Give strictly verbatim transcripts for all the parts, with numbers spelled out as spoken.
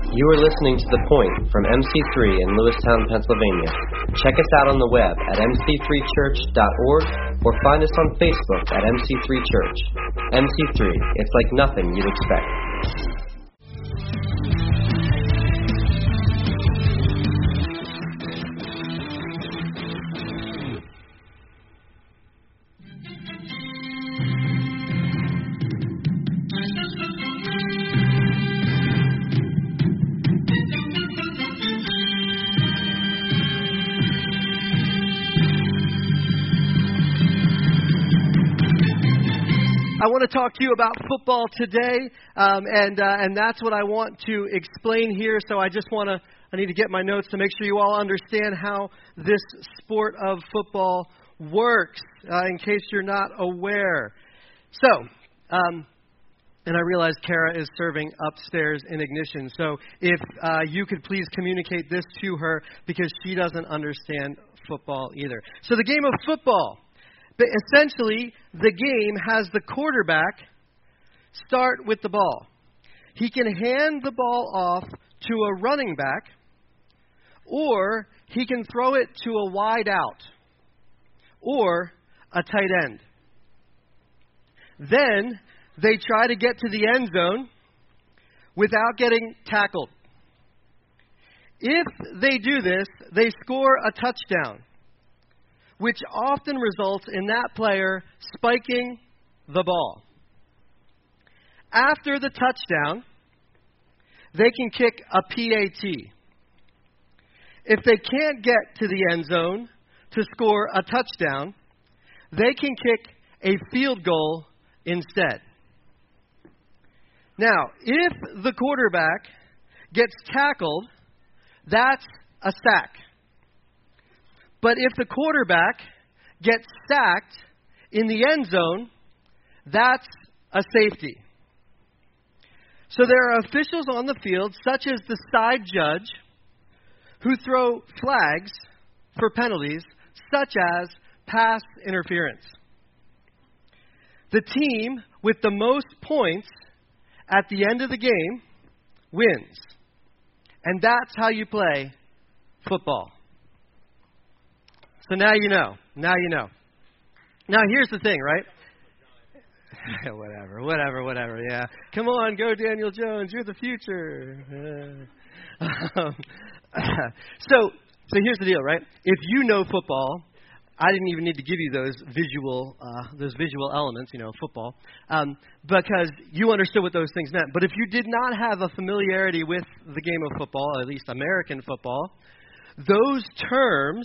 You are listening to The Point from M C three in Lewistown, Pennsylvania. Check us out on the web at m c three church dot org or find us on Facebook at M C three Church. M C three, it's like nothing you'd expect. I want to talk to you about football today, um, and uh, and that's what I want to explain here. So I just want to, I need to get my notes to make sure you all understand how this sport of football works, uh, in case you're not aware. So, um, and I realize Kara is serving upstairs in Ignition. So if uh, you could please communicate this to her, because she doesn't understand football either. So the game of football. But essentially, the game has the quarterback start with the ball. He can hand the ball off to a running back, or he can throw it to a wide out, or a tight end. Then they try to get to the end zone without getting tackled. If they do this, they score a touchdown, which often results in that player spiking the ball. After the touchdown, they can kick a P A T. If they can't get to the end zone to score a touchdown, they can kick a field goal instead. Now, if the quarterback gets tackled, that's a sack. But if the quarterback gets sacked in the end zone, that's a safety. So there are officials on the field, such as the side judge, who throw flags for penalties, such as pass interference. The team with the most points at the end of the game wins. And that's how you play football. So now you know. Now you know. Now here's the thing, right? whatever, whatever, whatever, yeah. Come on, go Daniel Jones. You're the future. um, so, so here's the deal, right? If you know football, I didn't even need to give you those visual, uh, those visual elements, you know, football, um, because you understood what those things meant. But if you did not have a familiarity with the game of football, or at least American football, those terms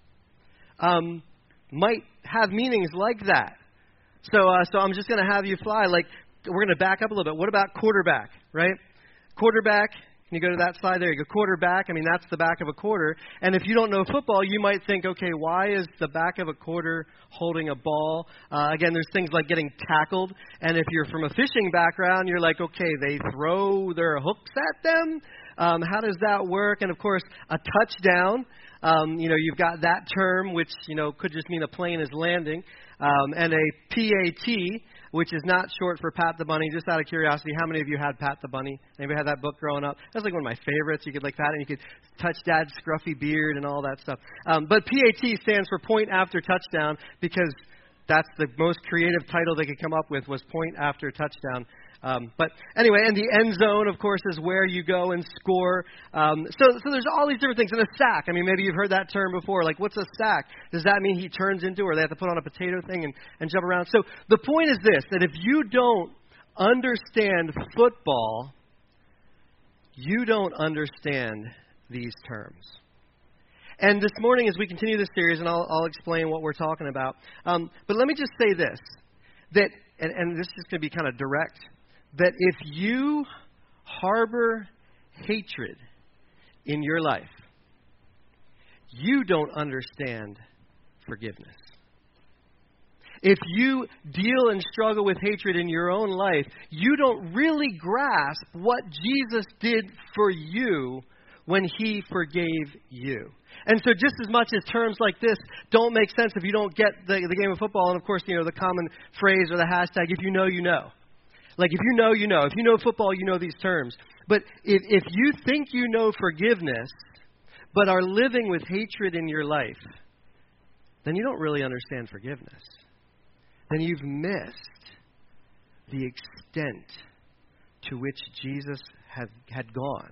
Um, might have meanings like that. So uh, so I'm just going to have you fly. Like, we're going to back up a little bit. What about quarterback, right? Quarterback, can you go to that slide? There you go. Quarterback, I mean, that's the back of a quarter. And if you don't know football, you might think, okay, why is the back of a quarter holding a ball? Uh, again, there's things like getting tackled. And if you're from a fishing background, you're like, okay, they throw their hooks at them? Um, how does that work? And, of course, a touchdown. Um, you know, you've got that term, which, you know, could just mean a plane is landing, um, and a P A T, which is not short for Pat the Bunny. Just out of curiosity, how many of you had Pat the Bunny? Anybody had that book growing up? That's like one of my favorites. You could like pat it, and you could touch Dad's scruffy beard and all that stuff. Um, but P A T stands for point after touchdown, because that's the most creative title they could come up with, was point after touchdown. Um, but anyway, and the end zone, of course, is where you go and score. Um, so, so there's all these different things. And a sack, I mean, maybe you've heard that term before. Like, what's a sack? Does that mean he turns into, or they have to put on a potato thing and, and jump around? So the point is this, that if you don't understand football, you don't understand these terms. And this morning, as we continue this series, and I'll, I'll explain what we're talking about, um, but let me just say this, that, and, and this is going to be kind of direct, that if you harbor hatred in your life, you don't understand forgiveness. If you deal and struggle with hatred in your own life, you don't really grasp what Jesus did for you when he forgave you. And so just as much as terms like this don't make sense if you don't get the, the game of football, and of course, you know, the common phrase or the hashtag, if you know, you know. Like, if you know, you know. If you know football, you know these terms. But if, if you think you know forgiveness, but are living with hatred in your life, then you don't really understand forgiveness. Then you've missed the extent to which Jesus had, had gone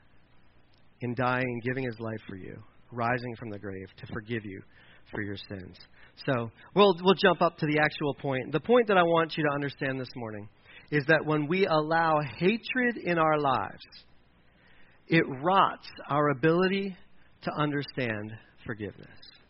in dying, giving his life for you, rising from the grave to forgive you for your sins. So we'll we'll jump up to the actual point. The point that I want you to understand this morning is that when we allow hatred in our lives, it rots our ability to understand forgiveness.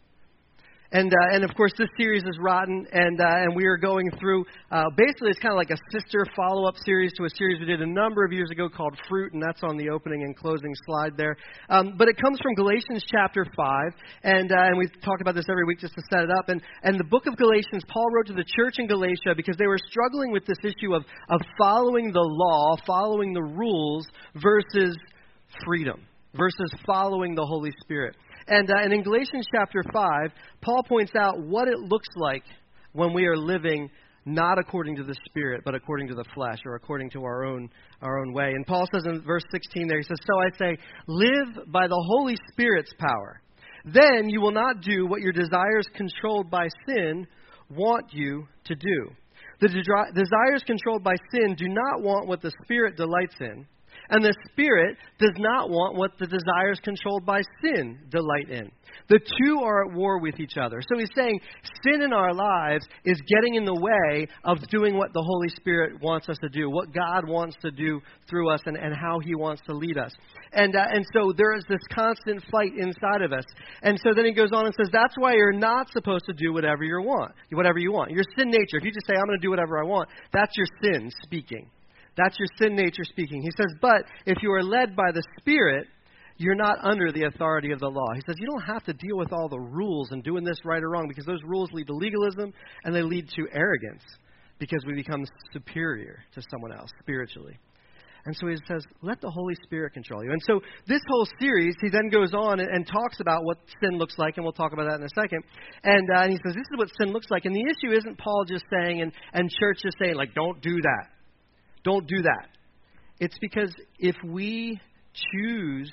And uh, and of course, this series is rotten, and uh, and we are going through. Uh, basically, it's kind of like a sister follow-up series to a series we did a number of years ago called Fruit, and that's on the opening and closing slide there. Um, but it comes from Galatians chapter five, and uh, and we talk about this every week just to set it up. And and the book of Galatians, Paul wrote to the church in Galatia because they were struggling with this issue of of following the law, following the rules versus freedom, versus following the Holy Spirit. And, uh, and in Galatians chapter five, Paul points out what it looks like when we are living not according to the Spirit, but according to the flesh, or according to our own our own way. And Paul says in verse sixteen there, he says, "So I say, live by the Holy Spirit's power. Then you will not do what your desires controlled by sin want you to do. The de- desires controlled by sin do not want what the Spirit delights in, and the Spirit does not want what the desires controlled by sin delight in. The two are at war with each other." So he's saying sin in our lives is getting in the way of doing what the Holy Spirit wants us to do, what God wants to do through us, and, and how he wants to lead us. And uh, and so there is this constant fight inside of us. And so then he goes on and says, that's why you're not supposed to do whatever you want. Whatever you want. Your sin nature, if you just say, I'm going to do whatever I want, that's your sin speaking. That's your sin nature speaking. He says, but if you are led by the Spirit, you're not under the authority of the law. He says, you don't have to deal with all the rules and doing this right or wrong, because those rules lead to legalism and they lead to arrogance, because we become superior to someone else spiritually. And so he says, let the Holy Spirit control you. And so this whole series, he then goes on and, and talks about what sin looks like, and we'll talk about that in a second. And, uh, and he says, this is what sin looks like. And the issue isn't Paul just saying, and, and church just saying, like, don't do that. Don't do that. It's because if we choose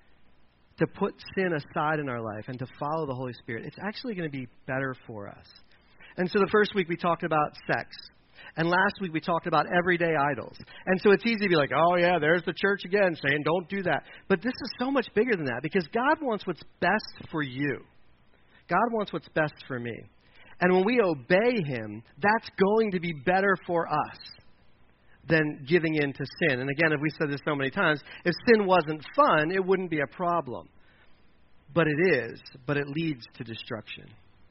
to put sin aside in our life and to follow the Holy Spirit, it's actually going to be better for us. And so the first week we talked about sex. And last week we talked about everyday idols. And so it's easy to be like, oh yeah, there's the church again saying don't do that. But this is so much bigger than that, because God wants what's best for you. God wants what's best for me. And when we obey him, that's going to be better for us than giving in to sin. And again, if we said this so many times, if sin wasn't fun, it wouldn't be a problem. But it is, but it leads to destruction.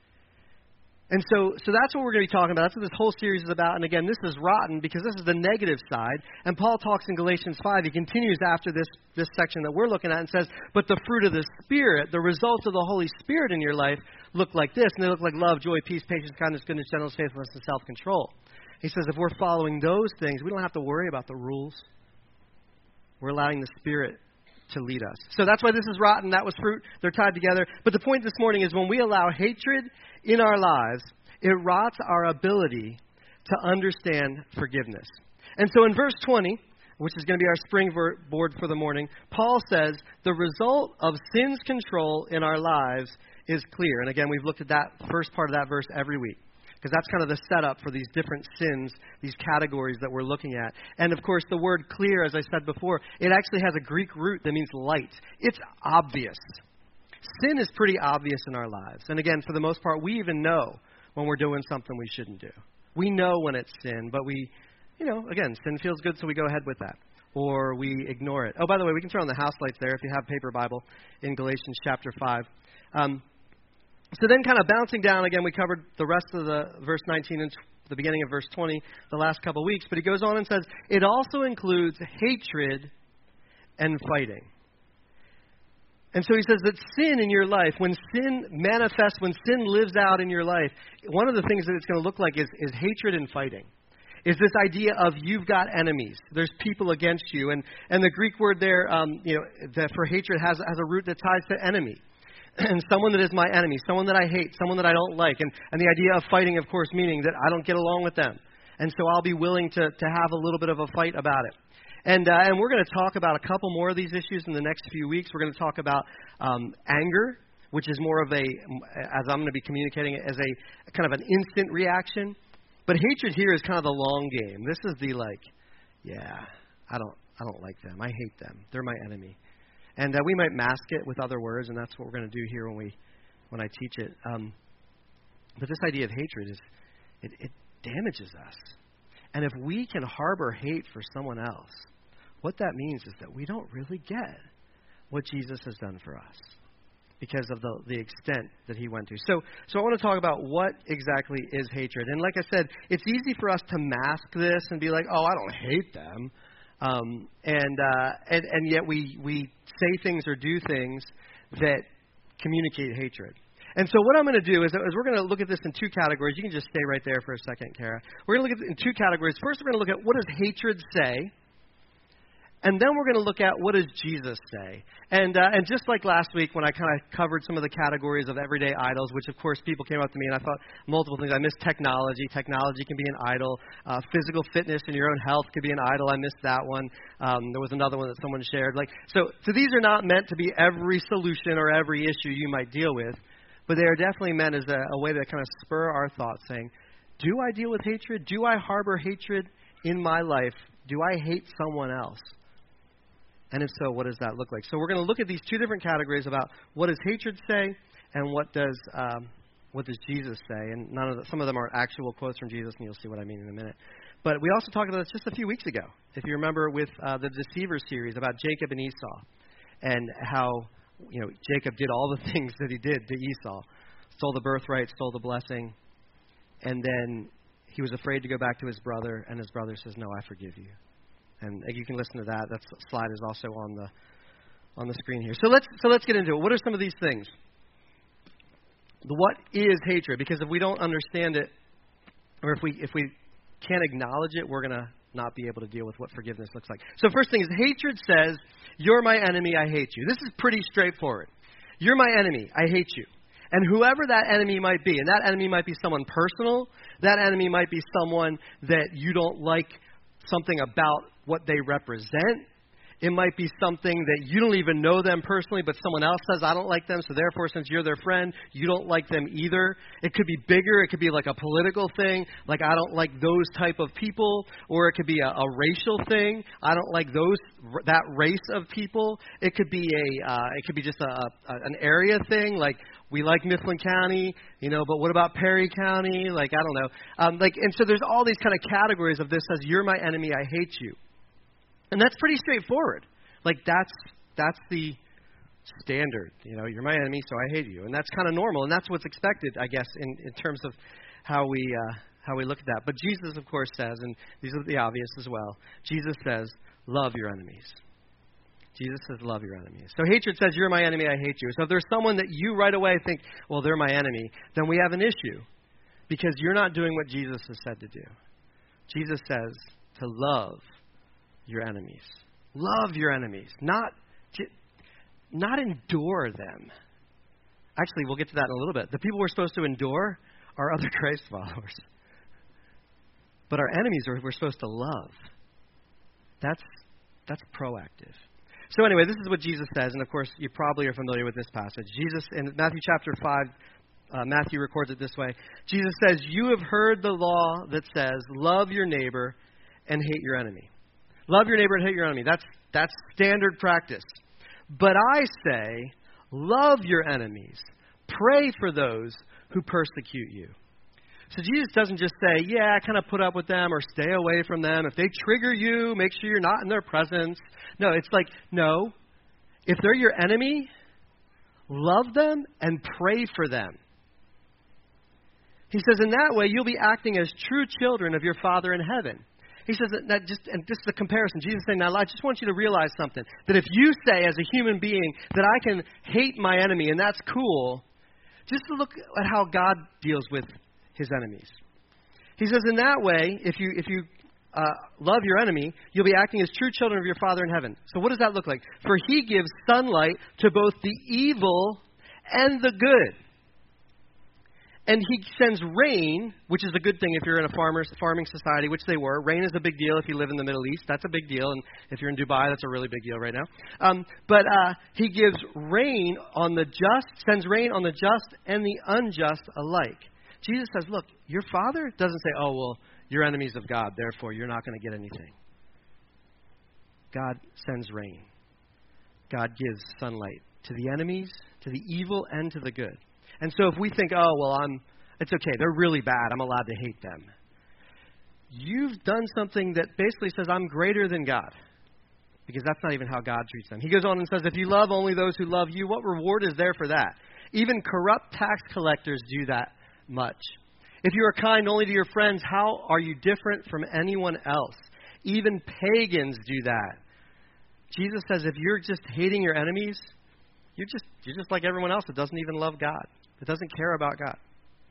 And so so that's what we're going to be talking about. That's what this whole series is about. And again, this is rotten because this is the negative side. And Paul talks in Galatians five. He continues after this, this section that we're looking at and says, but the fruit of the Spirit, the results of the Holy Spirit in your life look like this. And they look like love, joy, peace, patience, kindness, goodness, gentleness, faithfulness, and self-control. He says if we're following those things, we don't have to worry about the rules. We're allowing the Spirit to lead us. So that's why this is rotten. That was fruit. They're tied together. But the point this morning is when we allow hatred in our lives, it rots our ability to understand forgiveness. And so in verse twenty, which is going to be our springboard for the morning, Paul says the result of sin's control in our lives is clear. And again, we've looked at that first part of that verse every week, because that's kind of the setup for these different sins, these categories that we're looking at. And, of course, the word clear, as I said before, it actually has a Greek root that means light. It's obvious. Sin is pretty obvious in our lives. And, again, for the most part, we even know when we're doing something we shouldn't do. We know when it's sin, but we, you know, again, sin feels good, so we go ahead with that. Or we ignore it. Oh, by the way, we can turn on the house lights there if you have paper Bible in Galatians chapter five. Um So then kind of bouncing down, again, we covered the rest of the verse nineteen and the beginning of verse twenty the last couple of weeks. But he goes on and says, it also includes hatred and fighting. And so he says that sin in your life, when sin manifests, when sin lives out in your life, one of the things that it's going to look like is, is hatred and fighting. Is this idea of you've got enemies. There's people against you. And, and the Greek word there, um, you know, that for hatred has, has a root that ties to enemy. And someone that is my enemy, someone that I hate, someone that I don't like. And, and the idea of fighting, of course, meaning that I don't get along with them. And so I'll be willing to, to have a little bit of a fight about it. And, uh, and we're going to talk about a couple more of these issues in the next few weeks. We're going to talk about um, anger, which is more of a, as I'm going to be communicating it, as a kind of an instant reaction. But hatred here is kind of the long game. This is the like, yeah, I don't, I don't like them. I hate them. They're my enemy. And uh, we might mask it with other words, and that's what we're going to do here when we, when I teach it. Um, but this idea of hatred is, it, it damages us. And if we can harbor hate for someone else, what that means is that we don't really get what Jesus has done for us because of the, the extent that he went to. So, so I want to talk about what exactly is hatred. And like I said, it's easy for us to mask this and be like, oh, I don't hate them. Um, and, uh, and and yet we, we say things or do things that communicate hatred. And so what I'm going to do is, is we're going to look at this in two categories. You can just stay right there for a second, Kara. We're going to look at it in two categories. First, we're going to look at what does hatred say? And then we're going to look at what does Jesus say. And uh, and just like last week when I kind of covered some of the categories of everyday idols, which of course people came up to me and I thought multiple things. I missed technology. Technology can be an idol. Uh, physical fitness and your own health could be an idol. I missed that one. Um, there was another one that someone shared. Like so, so these are not meant to be every solution or every issue you might deal with, but they are definitely meant as a, a way to kind of spur our thoughts, saying, do I deal with hatred? Do I harbor hatred in my life? Do I hate someone else? And if so, what does that look like? So we're going to look at these two different categories about what does hatred say and what does um, what does Jesus say. And none of the, some of them are actual quotes from Jesus, and you'll see what I mean in a minute. But we also talked about this just a few weeks ago, if you remember, with uh, the Deceiver series about Jacob and Esau and how you know Jacob did all the things that he did to Esau, stole the birthright, stole the blessing, and then he was afraid to go back to his brother, and his brother says, "No, I forgive you." And you can listen to that. That slide is also on the on the screen here. So let's so let's get into it. What are some of these things? What is hatred? Because if we don't understand it, or if we if we can't acknowledge it, we're gonna not be able to deal with what forgiveness looks like. So first thing is hatred says, "You're my enemy. I hate you." This is pretty straightforward. You're my enemy. I hate you. And whoever that enemy might be, and that enemy might be someone personal. That enemy might be someone that you don't like something about what they represent. It might be something that you don't even know them personally, but someone else says, I don't like them, so therefore, since you're their friend, you don't like them either. It could be bigger. It could be like a political thing, like I don't like those type of people, or it could be a, a racial thing. I don't like those that race of people. It could be a uh, it could be just a, a an area thing, like we like Mifflin County, you know, but what about Perry County? Like I don't know. Um, like and so there's all these kind of categories of this as you're my enemy, I hate you. And that's pretty straightforward. Like, that's that's the standard. You know, you're my enemy, so I hate you. And that's kind of normal. And that's what's expected, I guess, in, in terms of how we uh, how we look at that. But Jesus, of course, says, and these are the obvious as well, Jesus says, love your enemies. Jesus says, love your enemies. So hatred says, you're my enemy, I hate you. So if there's someone that you right away think, well, they're my enemy, then we have an issue. Because you're not doing what Jesus has said to do. Jesus says to love your enemies. Love your enemies. Not, not endure them. Actually, we'll get to that in a little bit. The people we're supposed to endure are other Christ followers. But our enemies are we're supposed to love. That's that's proactive. So anyway, this is what Jesus says, and of course, you probably are familiar with this passage. Jesus, in Matthew chapter five, uh, Matthew records it this way. Jesus says, you have heard the law that says, love your neighbor and hate your enemy. Love your neighbor and hate your enemy. That's that's standard practice. But I say, love your enemies. Pray for those who persecute you. So Jesus doesn't just say, yeah, kind of put up with them or stay away from them. If they trigger you, make sure you're not in their presence. No, it's like, no. If they're your enemy, love them and pray for them. He says, in that way, you'll be acting as true children of your Father in heaven. He says that, that just, and this is a comparison. Jesus is saying, now I just want you to realize something. That if you say as a human being that I can hate my enemy and that's cool, just look at how God deals with his enemies. He says, in that way, if you if you uh, love your enemy, you'll be acting as true children of your Father in heaven. So what does that look like? For he gives sunlight to both the evil and the good. And he sends rain, which is a good thing if you're in a farmer's, farming society, which they were. Rain is a big deal if you live in the Middle East. That's a big deal. And if you're in Dubai, that's a really big deal right now. Um, but uh, he gives rain on the just, sends rain on the just and the unjust alike. Jesus says, look, your Father doesn't say, oh, well, you're enemies of God, therefore you're not going to get anything. God sends rain. God gives sunlight to the enemies, to the evil, and to the good. And so if we think, oh, well, I'm, it's okay, they're really bad, I'm allowed to hate them. You've done something that basically says I'm greater than God. Because that's not even how God treats them. He goes on and says, if you love only those who love you, what reward is there for that? Even corrupt tax collectors do that much. If you are kind only to your friends, how are you different from anyone else? Even pagans do that. Jesus says if you're just hating your enemies, you're just you're just like everyone else that doesn't even love God. It doesn't care about God.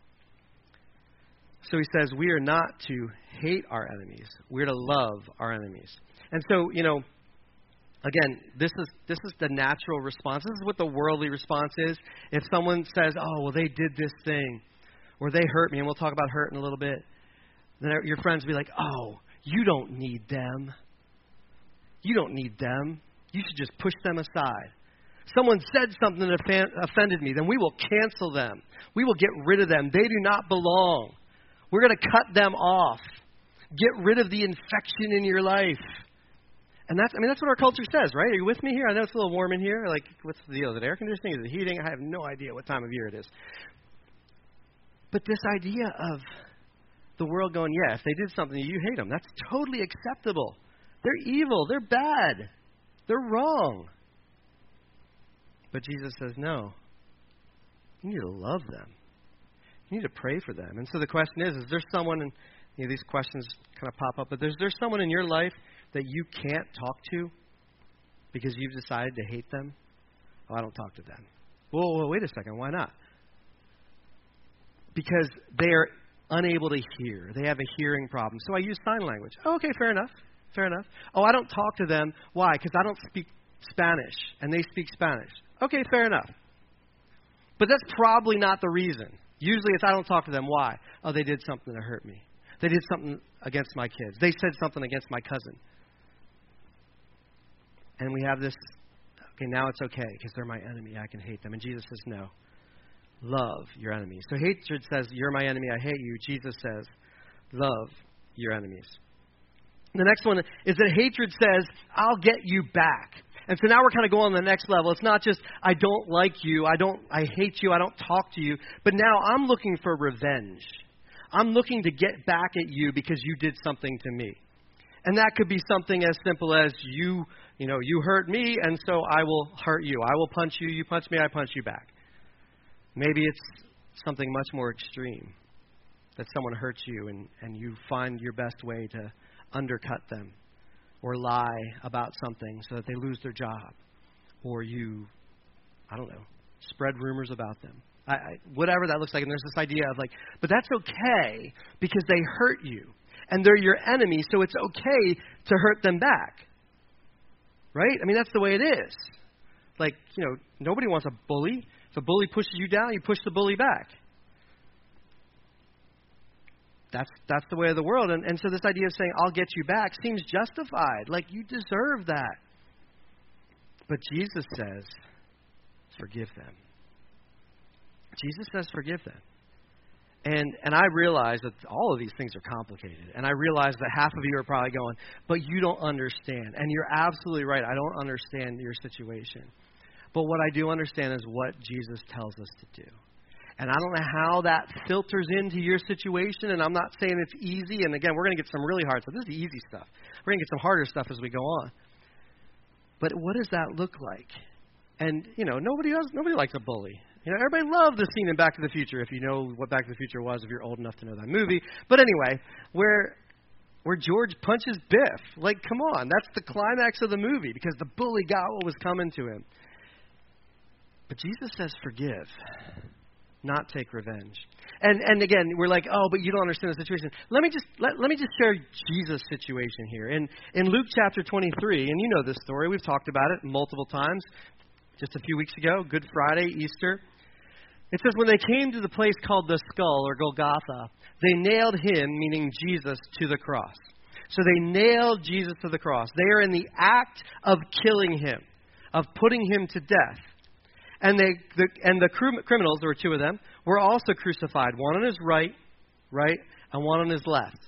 So he says we are not to hate our enemies. We're to love our enemies. And so, you know, again, this is this is the natural response. This is what the worldly response is. If someone says, oh, well, they did this thing, or they hurt me, and we'll talk about hurt in a little bit, then your friends will be like, oh, you don't need them. You don't need them. You should just push them aside. Someone said something that offended me, then we will cancel them. We will get rid of them. They do not belong. We're going to cut them off. Get rid of the infection in your life. And that's, I mean, that's what our culture says, right? Are you with me here? I know it's a little warm in here. Like, what's the deal? Is it air conditioning? Is it heating? I have no idea what time of year it is. But this idea of the world going, yeah, if they did something, you hate them. That's totally acceptable. They're evil. They're bad. They're wrong. But Jesus says, no. You need to love them. You need to pray for them. And so the question is, is there someone, and you know, these questions kind of pop up, but there's there someone in your life that you can't talk to because you've decided to hate them? Oh, I don't talk to them. Well, well, wait a second. Why not? Because they are unable to hear. They have a hearing problem. So I use sign language. Oh, okay, fair enough. Fair enough. Oh, I don't talk to them. Why? Because I don't speak Spanish, and they speak Spanish. Okay, fair enough. But that's probably not the reason. Usually it's I don't talk to them. Why? Oh, they did something to hurt me. They did something against my kids. They said something against my cousin. And we have this, okay, now it's okay because they're my enemy. I can hate them. And Jesus says, no. Love your enemies. So hatred says, you're my enemy. I hate you. Jesus says, love your enemies. The next one is that hatred says, I'll get you back. And so now we're kind of going on the next level. It's not just, I don't like you, I don't, I hate you, I don't talk to you. But now I'm looking for revenge. I'm looking to get back at you because you did something to me. And that could be something as simple as you, you know, you hurt me, and so I will hurt you. I will punch you, you punch me, I punch you back. Maybe it's something much more extreme, that someone hurts you and, and you find your best way to undercut them or lie about something so that they lose their job, or you, I don't know, spread rumors about them. I, I, whatever that looks like. And there's this idea of like, but that's okay because they hurt you and they're your enemy, so it's okay to hurt them back. Right? I mean, that's the way it is. Like, you know, nobody wants a bully. If a bully pushes you down, you push the bully back. That's that's the way of the world. And, and so this idea of saying, I'll get you back seems justified. Like, you deserve that. But Jesus says, forgive them. Jesus says, forgive them. And and I realize that all of these things are complicated. And I realize that half of you are probably going, but you don't understand. And you're absolutely right. I don't understand your situation. But what I do understand is what Jesus tells us to do. And I don't know how that filters into your situation. And I'm not saying it's easy. And again, we're going to get some really hard stuff. This is the easy stuff. We're going to get some harder stuff as we go on. But what does that look like? And, you know, nobody else, nobody likes a bully. You know, everybody loved the scene in Back to the Future, if you know what Back to the Future was, if you're old enough to know that movie. But anyway, where where George punches Biff. Like, come on, that's the climax of the movie because the bully got what was coming to him. But Jesus says forgive, not take revenge. And and again, we're like, oh, but you don't understand the situation. Let me just let, let me just share Jesus' situation here. In in Luke chapter twenty-three, and you know this story, we've talked about it multiple times. Just a few weeks ago, Good Friday, Easter. It says, when they came to the place called the Skull, or Golgotha, they nailed him, meaning Jesus, to the cross. So they nailed Jesus to the cross. They are in the act of killing him, of putting him to death. And they, the, and the cr- criminals, there were two of them, were also crucified, one on his right, right, and one on his left.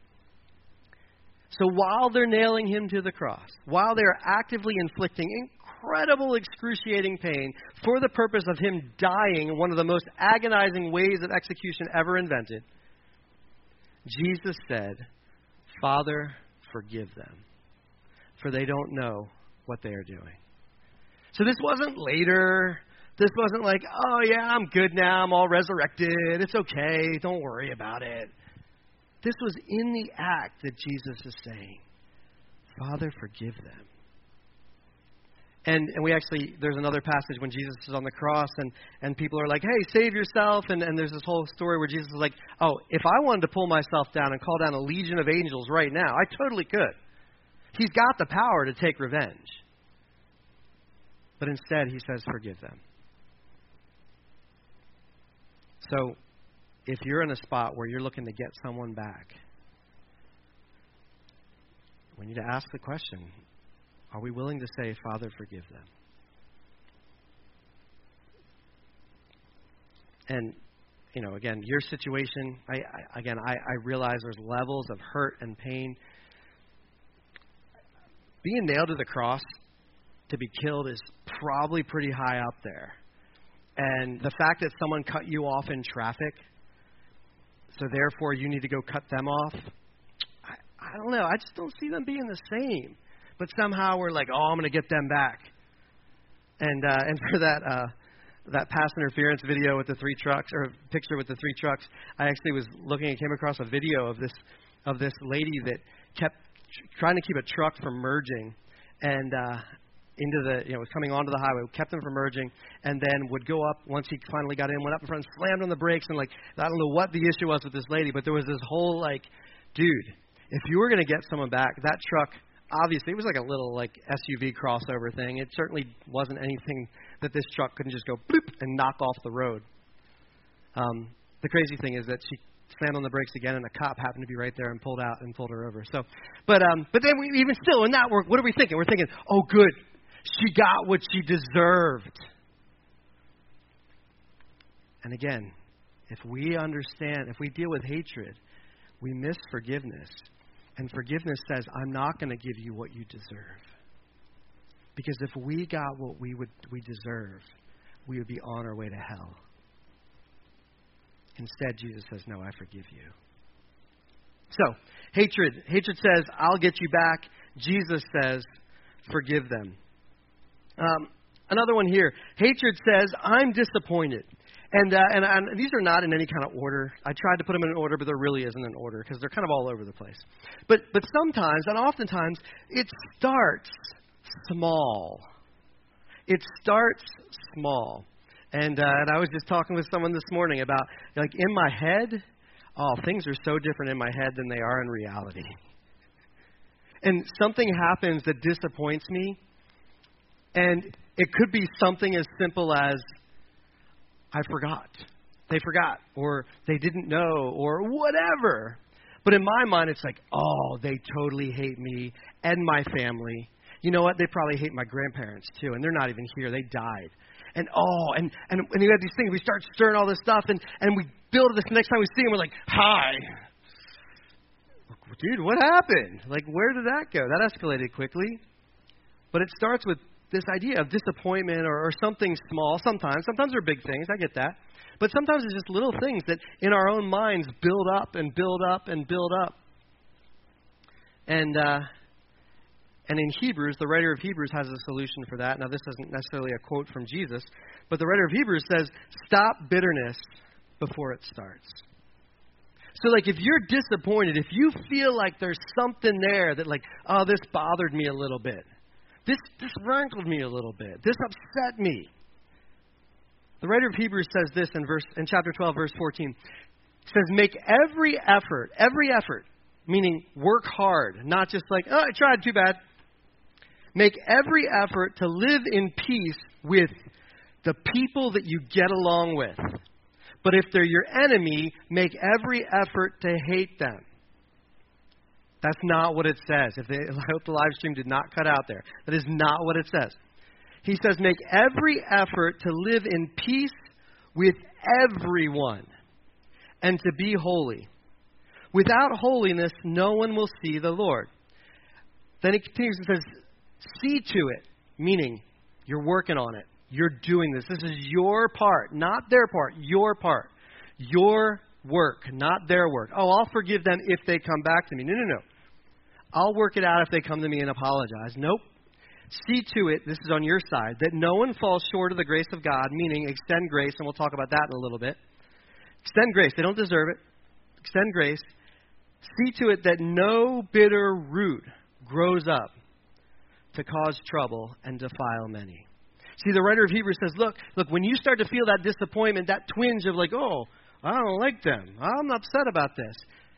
So while they're nailing him to the cross, while they're actively inflicting incredible excruciating pain for the purpose of him dying in one of the most agonizing ways of execution ever invented, Jesus said, Father, forgive them, for they don't know what they are doing. So this wasn't later. This wasn't like, oh, yeah, I'm good now. I'm all resurrected. It's okay. Don't worry about it. This was in the act that Jesus is saying, Father, forgive them. And and we actually, there's another passage when Jesus is on the cross and, and people are like, hey, save yourself. And, and there's this whole story where Jesus is like, oh, if I wanted to pull myself down and call down a legion of angels right now, I totally could. He's got the power to take revenge. But instead, he says, forgive them. So if you're in a spot where you're looking to get someone back, we need to ask the question, are we willing to say, Father, forgive them? And, you know, again, your situation, I, I again, I, I realize there's levels of hurt and pain. Being nailed to the cross to be killed is probably pretty high up there. And the fact that someone cut you off in traffic, so therefore you need to go cut them off, I, I don't know. I just don't see them being the same. But somehow we're like, oh, I'm going to get them back. And uh, and for that uh, that pass interference video with the three trucks, or picture with the three trucks, I actually was looking and came across a video of this of this lady that kept tr- trying to keep a truck from merging, and uh, into the, you know, was coming onto the highway, kept them from merging, and then would go up once he finally got in, went up in front, slammed on the brakes, and like, I don't know what the issue was with this lady, but there was this whole like, dude, if you were going to get someone back, that truck, obviously, it was like a little like S U V crossover thing. It certainly wasn't anything that this truck couldn't just go bloop and knock off the road. Um, the crazy thing is that she slammed on the brakes again, and a cop happened to be right there and pulled out and pulled her over. So, but um, but then we, even still in that work, what are we thinking? We're thinking, oh, good, she got what she deserved. And again, if we understand, if we deal with hatred, we miss forgiveness. And forgiveness says, I'm not going to give you what you deserve. Because if we got what we would we deserve, we would be on our way to hell. Instead, Jesus says, no, I forgive you. So, hatred. Hatred says, I'll get you back. Jesus says, forgive them. Um, another one here. Hatred says, I'm disappointed. And, uh, and and these are not in any kind of order. I tried to put them in an order, but there really isn't an order because they're kind of all over the place. But but sometimes, and oftentimes, it starts small. It starts small. And, uh, and I was just talking with someone this morning about, like, in my head, oh, things are so different in my head than they are in reality. And something happens that disappoints me, and it could be something as simple as, I forgot. They forgot, or they didn't know, or whatever. But in my mind, it's like, oh, they totally hate me and my family. You know what? They probably hate my grandparents, too, and they're not even here. They died. And, oh, and, and, and we have these things. We start stirring all this stuff, and, and we build this. Next time we see them, we're like, hi. Dude, what happened? Like, where did that go? That escalated quickly. But it starts with this idea of disappointment or, or something small sometimes. Sometimes they're big things. I get that. But sometimes it's just little things that in our own minds build up and build up and build up. And uh, and in Hebrews, the writer of Hebrews has a solution for that. Now, this isn't necessarily a quote from Jesus, but the writer of Hebrews says, stop bitterness before it starts. So, like, if you're disappointed, if you feel like there's something there that, like, oh, this bothered me a little bit. This this rankled me a little bit. This upset me. The writer of Hebrews says this in verse in chapter twelve, verse fourteen. It says, make every effort, every effort, meaning work hard, not just like, oh, I tried, too bad. Make every effort to live in peace with the people that you get along with. But if they're your enemy, make every effort to hate them. That's not what it says. If they, I hope the live stream did not cut out there. That is not what it says. He says, make every effort to live in peace with everyone and to be holy. Without holiness, no one will see the Lord. Then he continues and says, see to it, meaning you're working on it. You're doing this. This is your part, not their part, your part. Your work, not their work. Oh, I'll forgive them if they come back to me. No, no, no. I'll work it out if they come to me and apologize. Nope. See to it, this is on your side, that no one falls short of the grace of God, meaning extend grace, and we'll talk about that in a little bit. Extend grace. They don't deserve it. Extend grace. See to it that no bitter root grows up to cause trouble and defile many. See, the writer of Hebrews says, look, look, when you start to feel that disappointment, that twinge of like, oh, I don't like them. I'm upset about this.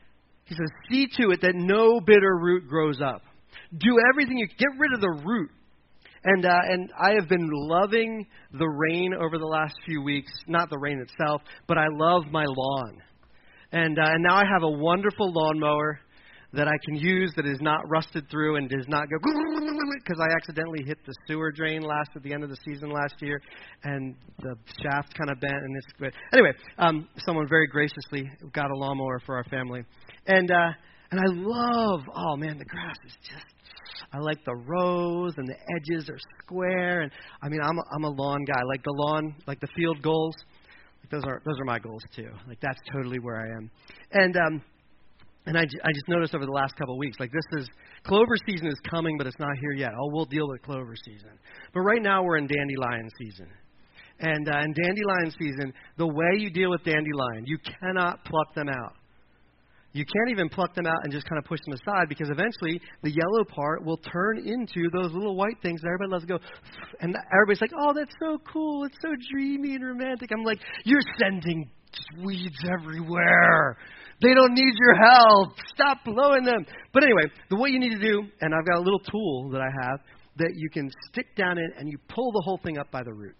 He says, see to it that no bitter root grows up. Do everything you get rid of the root. And uh, and I have been loving the rain over the last few weeks. Not the rain itself, but I love my lawn. And uh, and now I have a wonderful lawnmower that I can use that is not rusted through and does not go because I accidentally hit the sewer drain last at the end of the season last year, and the shaft kind of bent. And it's good. Anyway, um, someone very graciously got a lawnmower for our family, and uh, and I love. Oh man, the grass is just. I like the rows and the edges are square, and I mean I'm a, I'm a lawn guy. Like the lawn, like the field goals. Like those are those are my goals too. Like that's totally where I am, and um. And I, I just noticed over the last couple of weeks, like this is, clover season is coming, but it's not here yet. Oh, we'll deal with clover season. But right now we're in dandelion season. And uh, in dandelion season, the way you deal with dandelion, you cannot pluck them out. You can't even pluck them out and just kind of push them aside because eventually the yellow part will turn into those little white things that everybody lets go. And everybody's like, oh, that's so cool. It's so dreamy and romantic. I'm like, you're sending weeds everywhere. They don't need your help. Stop blowing them. But anyway, the what you need to do, and I've got a little tool that I have that you can stick down in and you pull the whole thing up by the root.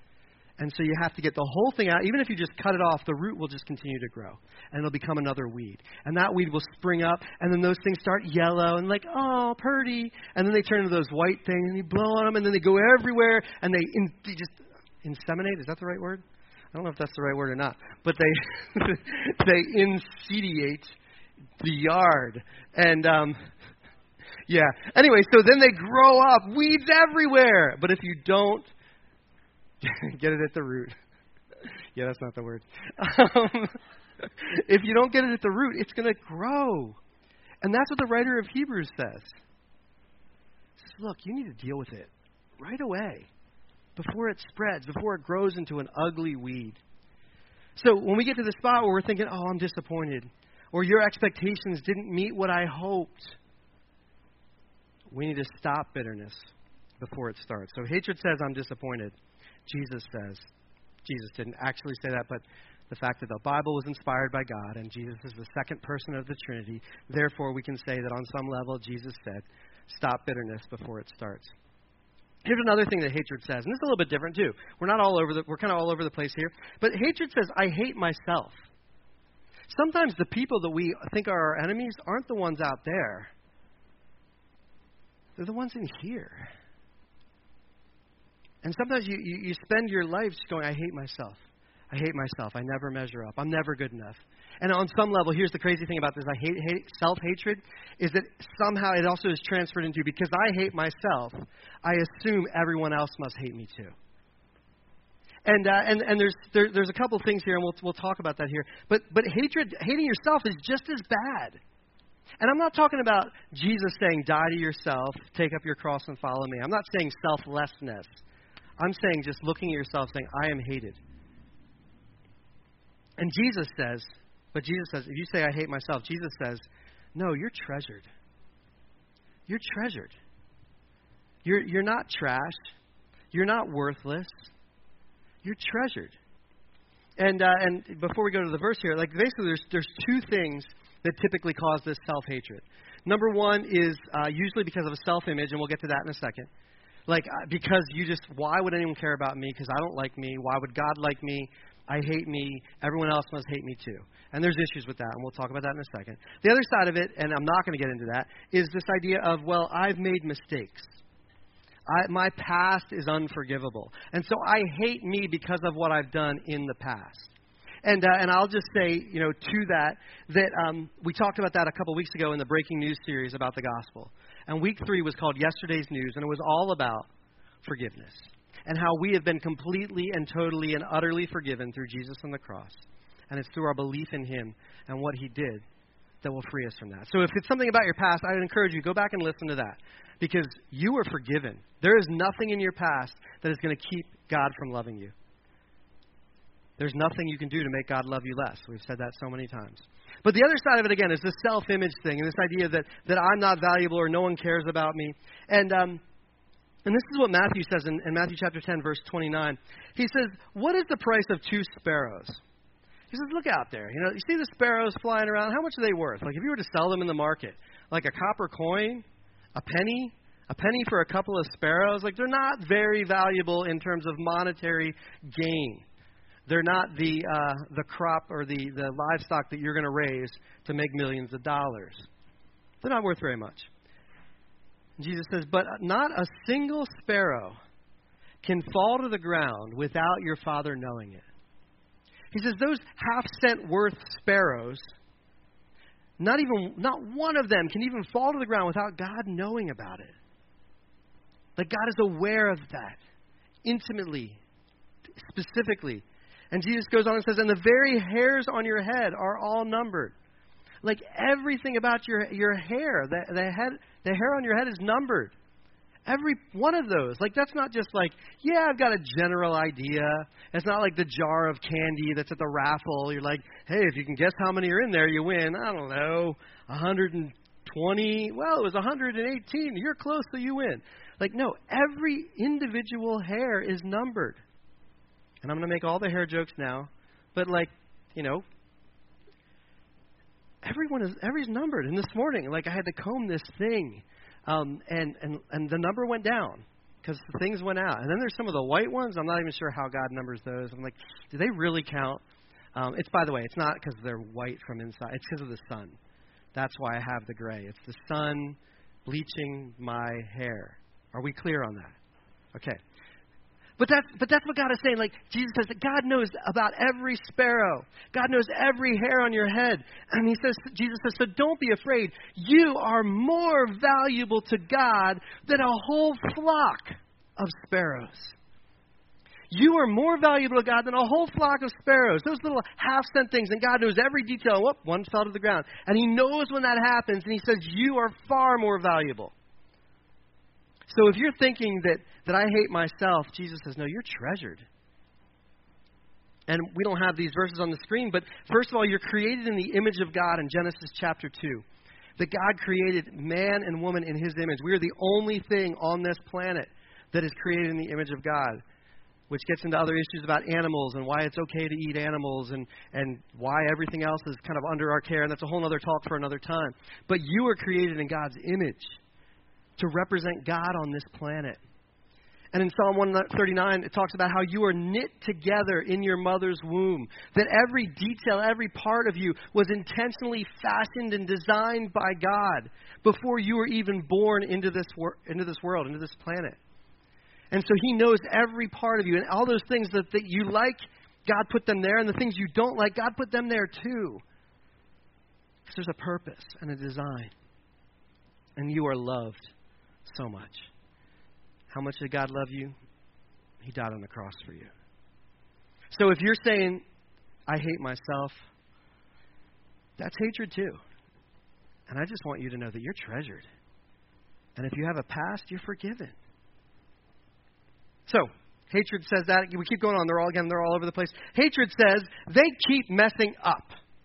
And so you have to get the whole thing out. Even if you just cut it off, the root will just continue to grow. And it'll become another weed. And that weed will spring up, and then those things start yellow and like, oh, pretty. And then they turn into those white things, and you blow on them, and then they go everywhere, and they, in, they just inseminate. Is that the right word? I don't know if that's the right word or not, but they they insidiate the yard. And, um, yeah. Anyway, so then they grow up, weeds everywhere. But if you don't get it at the root. Yeah, that's not the word. Um, if you don't get it at the root, it's going to grow. And that's what the writer of Hebrews says. He says, look, you need to deal with it right away. Before it spreads, before it grows into an ugly weed. So when we get to the spot where we're thinking, oh, I'm disappointed, or your expectations didn't meet what I hoped, we need to stop bitterness before it starts. So hatred says, I'm disappointed. Jesus says, Jesus didn't actually say that, but the fact that the Bible was inspired by God and Jesus is the second person of the Trinity, therefore we can say that on some level Jesus said, stop bitterness before it starts. Here's another thing that hatred says, and this is a little bit different too. We're not all over the, we're kind of all over the place here. But hatred says, I hate myself. Sometimes the people that we think are our enemies aren't the ones out there. They're the ones in here. And sometimes you, you, you spend your life just going, I hate myself. I hate myself. I never measure up. I'm never good enough. And on some level, here's the crazy thing about this. I hate, hate self-hatred is that somehow it also is transferred into, because I hate myself, I assume everyone else must hate me too. And uh, and and there's there, there's a couple things here, and we'll we'll talk about that here. But but hatred, hating yourself is just as bad. And I'm not talking about Jesus saying, die to yourself, take up your cross and follow me. I'm not saying selflessness. I'm saying just looking at yourself saying, I am hated. And Jesus says, but Jesus says, if you say, I hate myself, Jesus says, no, you're treasured. You're treasured. You're you're not trash. You're not worthless. You're treasured. And uh, and before we go to the verse here, like basically there's there's two things that typically cause this self-hatred. Number one is uh, usually because of a self-image, and we'll get to that in a second. Like, because you just, why would anyone care about me? Because I don't like me. Why would God like me? I hate me. Everyone else must hate me too. And there's issues with that, and we'll talk about that in a second. The other side of it, and I'm not going to get into that, is this idea of, well, I've made mistakes. I, my past is unforgivable. And so I hate me because of what I've done in the past. And uh, and I'll just say, you know, to that, that um, we talked about that a couple weeks ago in the Breaking News series about the gospel. And week three was called Yesterday's News, and it was all about forgiveness and how we have been completely and totally and utterly forgiven through Jesus on the cross. And it's through our belief in him and what he did that will free us from that. So if it's something about your past, I would encourage you, go back and listen to that. Because you are forgiven. There is nothing in your past that is going to keep God from loving you. There's nothing you can do to make God love you less. We've said that so many times. But the other side of it, again, is this self-image thing and this idea that, that I'm not valuable or no one cares about me. And um, and this is what Matthew says in, in Matthew chapter ten, verse twenty-nine. He says, what is the price of two sparrows? He says, look out there. You know, you see the sparrows flying around? How much are they worth? Like if you were to sell them in the market, like a copper coin, a penny, a penny for a couple of sparrows, like they're not very valuable in terms of monetary gain. They're not the uh, the crop or the, the livestock that you're going to raise to make millions of dollars. They're not worth very much. And Jesus says, but not a single sparrow can fall to the ground without your Father knowing it. He says those half-cent worth sparrows, not even, not one of them can even fall to the ground without God knowing about it. Like God is aware of that intimately, specifically. And Jesus goes on and says, and the very hairs on your head are all numbered. Like everything about your your hair, the, the head, the hair on your head is numbered. Every one of those. Like that's not just like, yeah, I've got a general idea. It's not like the jar of candy that's at the raffle. You're like, hey, if you can guess how many are in there, you win. I don't know, one hundred twenty. Well, it was one hundred eighteen. You're close, so you win. Like, no, every individual hair is numbered. And I'm going to make all the hair jokes now. But like, you know, everyone is, every's numbered. And this morning, like I had to comb this thing. Um, and, and, and the number went down because the things went out. And then there's some of the white ones. I'm not even sure how God numbers those. I'm like, do they really count? Um, it's, by the way, it's not because they're white from inside. It's because of the sun. That's why I have the gray. It's the sun bleaching my hair. Are we clear on that? Okay. But that's, but that's what God is saying. Like, Jesus says that God knows about every sparrow. God knows every hair on your head. And he says, Jesus says, so don't be afraid. You are more valuable to God than a whole flock of sparrows. You are more valuable to God than a whole flock of sparrows. Those little half-cent things. And God knows every detail. Whoop, one fell to the ground. And he knows when that happens. And he says, you are far more valuable. So if you're thinking that, that I hate myself, Jesus says, no, you're treasured. And we don't have these verses on the screen, but first of all, you're created in the image of God in Genesis chapter two. That God created man and woman in his image. We are the only thing on this planet that is created in the image of God, which gets into other issues about animals and why it's okay to eat animals and, and why everything else is kind of under our care. And that's a whole other talk for another time. But you are created in God's image to represent God on this planet. And in Psalm one thirty-nine, it talks about how you are knit together in your mother's womb. That every detail, every part of you was intentionally fashioned and designed by God before you were even born into this, wor- into this world, into this planet. And so he knows every part of you. And all those things that, that you like, God put them there. And the things you don't like, God put them there too. Because there's a purpose and a design. And you are loved so much. How much did God love you? He died on the cross for you. So if you're saying, I hate myself, that's hatred too. And I just want you to know that you're treasured. And if you have a past, you're forgiven. So, hatred says that. We keep going on. They're all, again, they're all over the place. Hatred says they keep messing up.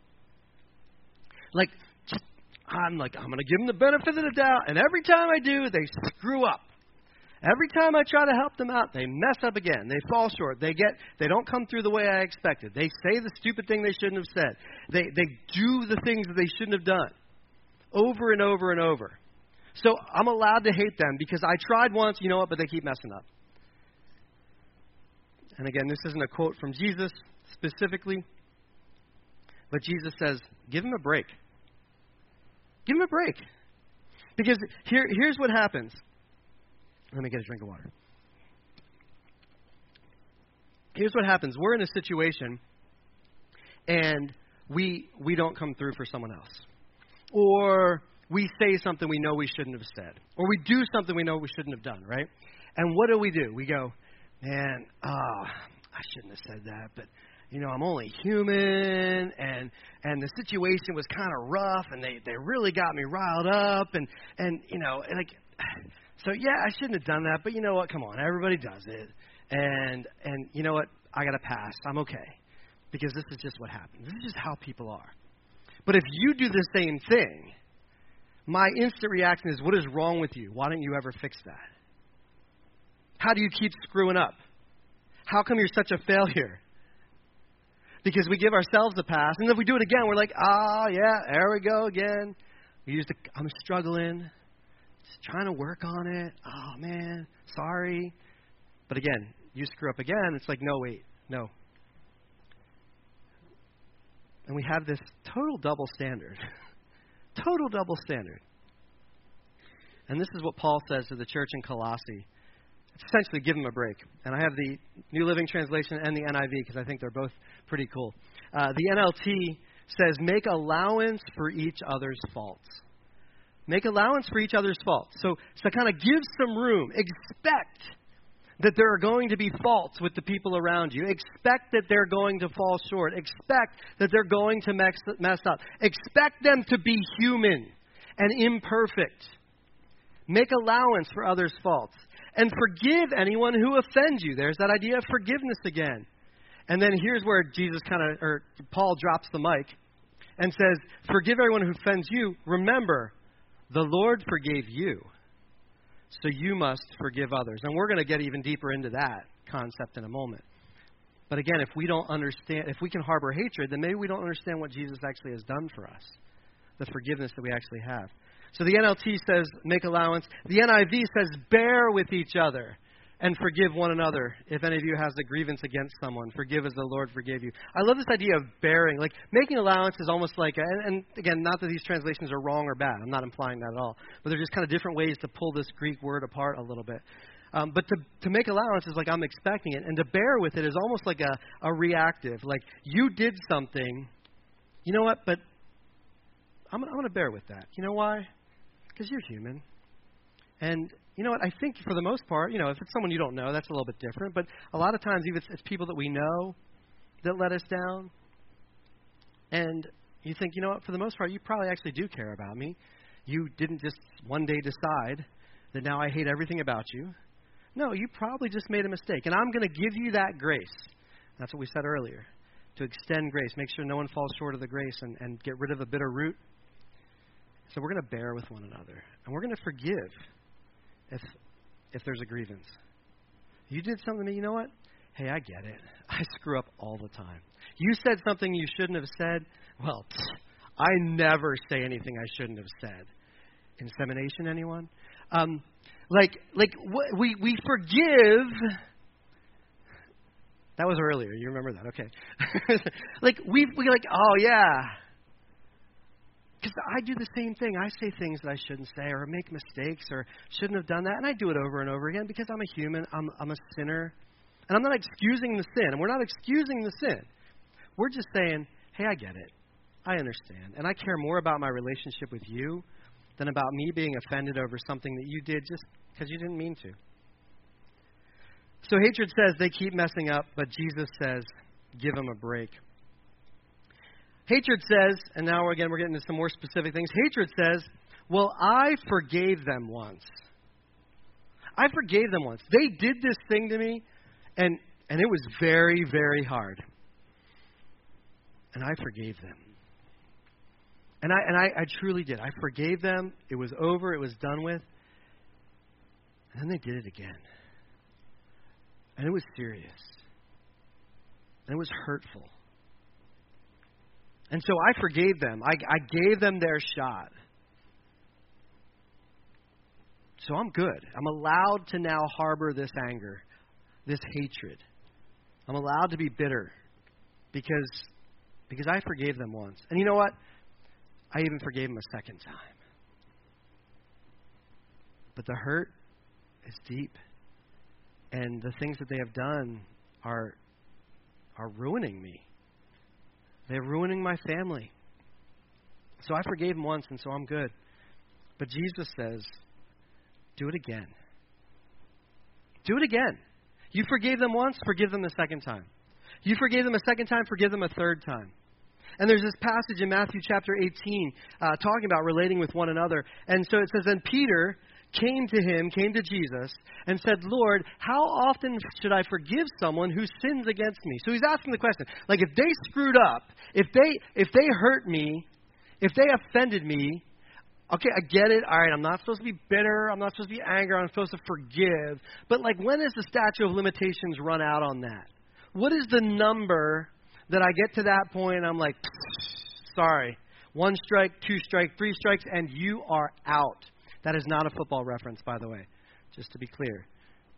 Like, I'm like, I'm going to give them the benefit of the doubt. And every time I do, they screw up. Every time I try to help them out, they mess up again. They fall short. They get, they don't come through the way I expected. They say the stupid thing they shouldn't have said. They, they do the things that they shouldn't have done. Over and over and over. So I'm allowed to hate them because I tried once, you know what, but they keep messing up. And again, this isn't a quote from Jesus specifically, but Jesus says, give him a break. Give him a break. Because here, here's what happens. Let me get a drink of water. Here's what happens. We're in a situation, and we we don't come through for someone else. Or we say something we know we shouldn't have said. Or we do something we know we shouldn't have done, right? And what do we do? We go, man, oh, I shouldn't have said that, but, you know, I'm only human, and and the situation was kind of rough, and they, they really got me riled up, and, and you know, like, so, yeah, I shouldn't have done that, but you know what? Come on, everybody does it. And, and you know what? I got to pass. I'm okay. Because this is just what happens. This is just how people are. But if you do the same thing, my instant reaction is, what is wrong with you? Why don't you ever fix that? How do you keep screwing up? How come you're such a failure? Because we give ourselves a pass. And if we do it again, we're like, ah, oh, yeah, there we go again. We use the, I'm struggling. Just trying to work on it. Oh, man, sorry. But again, you screw up again. It's like, no, wait, no. And we have this total double standard. Total double standard. And this is what Paul says to the church in Colossae. It's essentially give them a break. And I have the New Living Translation and the N I V because I think they're both pretty cool. Uh, the N L T says, make allowance for each other's faults. Make allowance for each other's faults. So, so kind of give some room. Expect that there are going to be faults with the people around you. Expect that they're going to fall short. Expect that they're going to mess, mess up. Expect them to be human and imperfect. Make allowance for others' faults. And forgive anyone who offends you. There's that idea of forgiveness again. And then here's where Jesus kind of, or Paul drops the mic and says, forgive everyone who offends you. Remember, the Lord forgave you. So you must forgive others. And we're going to get even deeper into that concept in a moment. But again, if we don't understand, if we can harbor hatred, then maybe we don't understand what Jesus actually has done for us. The forgiveness that we actually have. So the N L T says, make allowance. The N I V says, bear with each other and forgive one another. If any of you has a grievance against someone, forgive as the Lord forgave you. I love this idea of bearing. Like, making allowance is almost like, a, and, and again, not that these translations are wrong or bad. I'm not implying that at all. But they're just kind of different ways to pull this Greek word apart a little bit. Um, but to, to make allowance is like I'm expecting it. And to bear with it is almost like a, a reactive. Like, you did something. You know what? But I'm, I'm going to bear with that. You know why? Because you're human. And you know what? I think for the most part, you know, if it's someone you don't know, that's a little bit different. But a lot of times, even it's, it's people that we know that let us down. And you think, you know what? For the most part, you probably actually do care about me. You didn't just one day decide that now I hate everything about you. No, you probably just made a mistake. And I'm going to give you that grace. That's what we said earlier. To extend grace. Make sure no one falls short of the grace and, and get rid of a bitter root. So we're going to bear with one another. And we're going to forgive if if there's a grievance. You did something to me, you know what? Hey, I get it. I screw up all the time. You said something you shouldn't have said. Well, I never say anything I shouldn't have said. Insemination, anyone? Um, like, like wh- we we forgive. That was earlier. You remember that? Okay. like we we like, oh yeah. Because I do the same thing. I say things that I shouldn't say, or make mistakes, or shouldn't have done that, and I do it over and over again because I'm a human. I'm I'm a sinner, and I'm not excusing the sin. And we're not excusing the sin. We're just saying, hey, I get it. I understand, and I care more about my relationship with you than about me being offended over something that you did just because you didn't mean to. So hatred says they keep messing up, but Jesus says, give them a break. Hatred says, and now again we're getting into some more specific things. Hatred says, well, I forgave them once. I forgave them once. They did this thing to me, and, and it was very, very hard. And I forgave them. And I and I, I truly did. I forgave them. It was over. It was done with. And then they did it again. And it was serious. And it was hurtful. And so I forgave them. I, I gave them their shot. So I'm good. I'm allowed to now harbor this anger, this hatred. I'm allowed to be bitter because, because I forgave them once. And you know what? I even forgave them a second time. But the hurt is deep. And the things that they have done are, are ruining me. They're ruining my family. So I forgave them once, and so I'm good. But Jesus says, do it again. Do it again. You forgave them once, forgive them the second time. You forgave them a second time, forgive them a third time. And there's this passage in Matthew chapter eighteen uh, talking about relating with one another. And so it says, then Peter came to him, came to Jesus, and said, Lord, how often should I forgive someone who sins against me? So he's asking the question, like if they screwed up, if they if they hurt me, if they offended me, okay, I get it. All right, I'm not supposed to be bitter. I'm not supposed to be angry. I'm supposed to forgive. But like, when does the statute of limitations run out on that? What is the number that I get to that point and I'm like, sorry, one strike, two strike, three strikes, and you are out. That is not a football reference, by the way, just to be clear.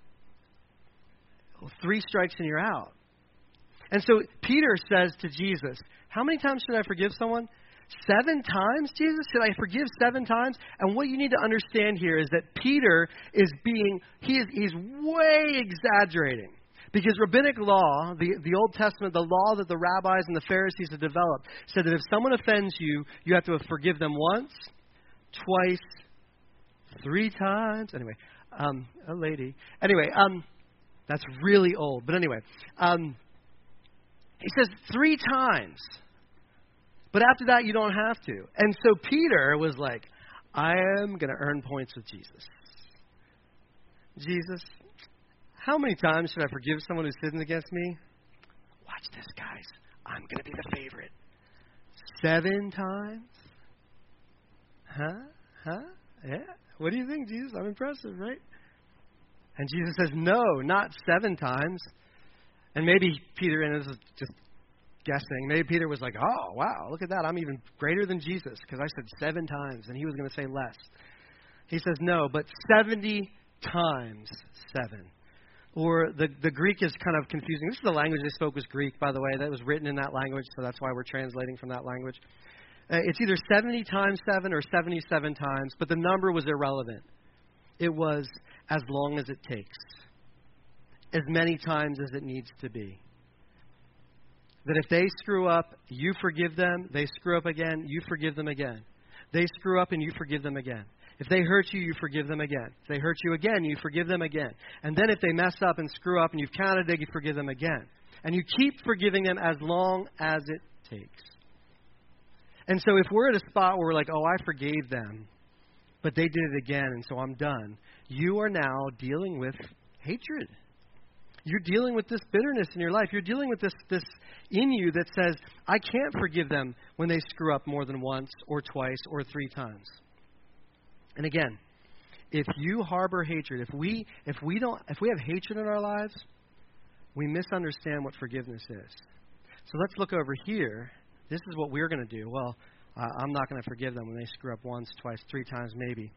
Well, three strikes and you're out. And so Peter says to Jesus, how many times should I forgive someone? Seven times, Jesus? Should I forgive seven times? And what you need to understand here is that Peter is being, he is he's way exaggerating. Because rabbinic law, the, the Old Testament, the law that the rabbis and the Pharisees had developed, said that if someone offends you, you have to forgive them once, twice, three times. Anyway, um, a lady. Anyway, um, that's really old. But anyway, um, he says three times. But after that, you don't have to. And so Peter was like, I am going to earn points with Jesus. Jesus, how many times should I forgive someone who sins against me? Watch this, guys. I'm going to be the favorite. Seven times? Huh? Huh? Yeah? What do you think, Jesus? I'm impressive, right? And Jesus says, no, not seven times. And maybe Peter, and this is just guessing, maybe Peter was like, oh, wow, look at that. I'm even greater than Jesus because I said seven times, and he was going to say less. He says, no, but seventy times seven. Or the, the Greek is kind of confusing. This is the language they spoke was Greek, by the way. That was written in that language, so that's why we're translating from that language. Uh, it's either seventy times seven or seventy-seven times, but the number was irrelevant. It was as long as it takes, as many times as it needs to be. That if they screw up, you forgive them. They screw up again, you forgive them again. They screw up and you forgive them again. If they hurt you, you forgive them again. If they hurt you again, you forgive them again. And then if they mess up and screw up and you've counted it, you forgive them again. And you keep forgiving them as long as it takes. And so if we're at a spot where we're like, oh, I forgave them, but they did it again, and so I'm done, you are now dealing with hatred. You're dealing with this bitterness in your life. You're dealing with this, this in you that says, I can't forgive them when they screw up more than once or twice or three times. And again, if you harbor hatred, if we if we don't if we have hatred in our lives, we misunderstand what forgiveness is. So let's look over here. This is what we're going to do. Well, uh, I'm not going to forgive them when they screw up once, twice, three times, maybe.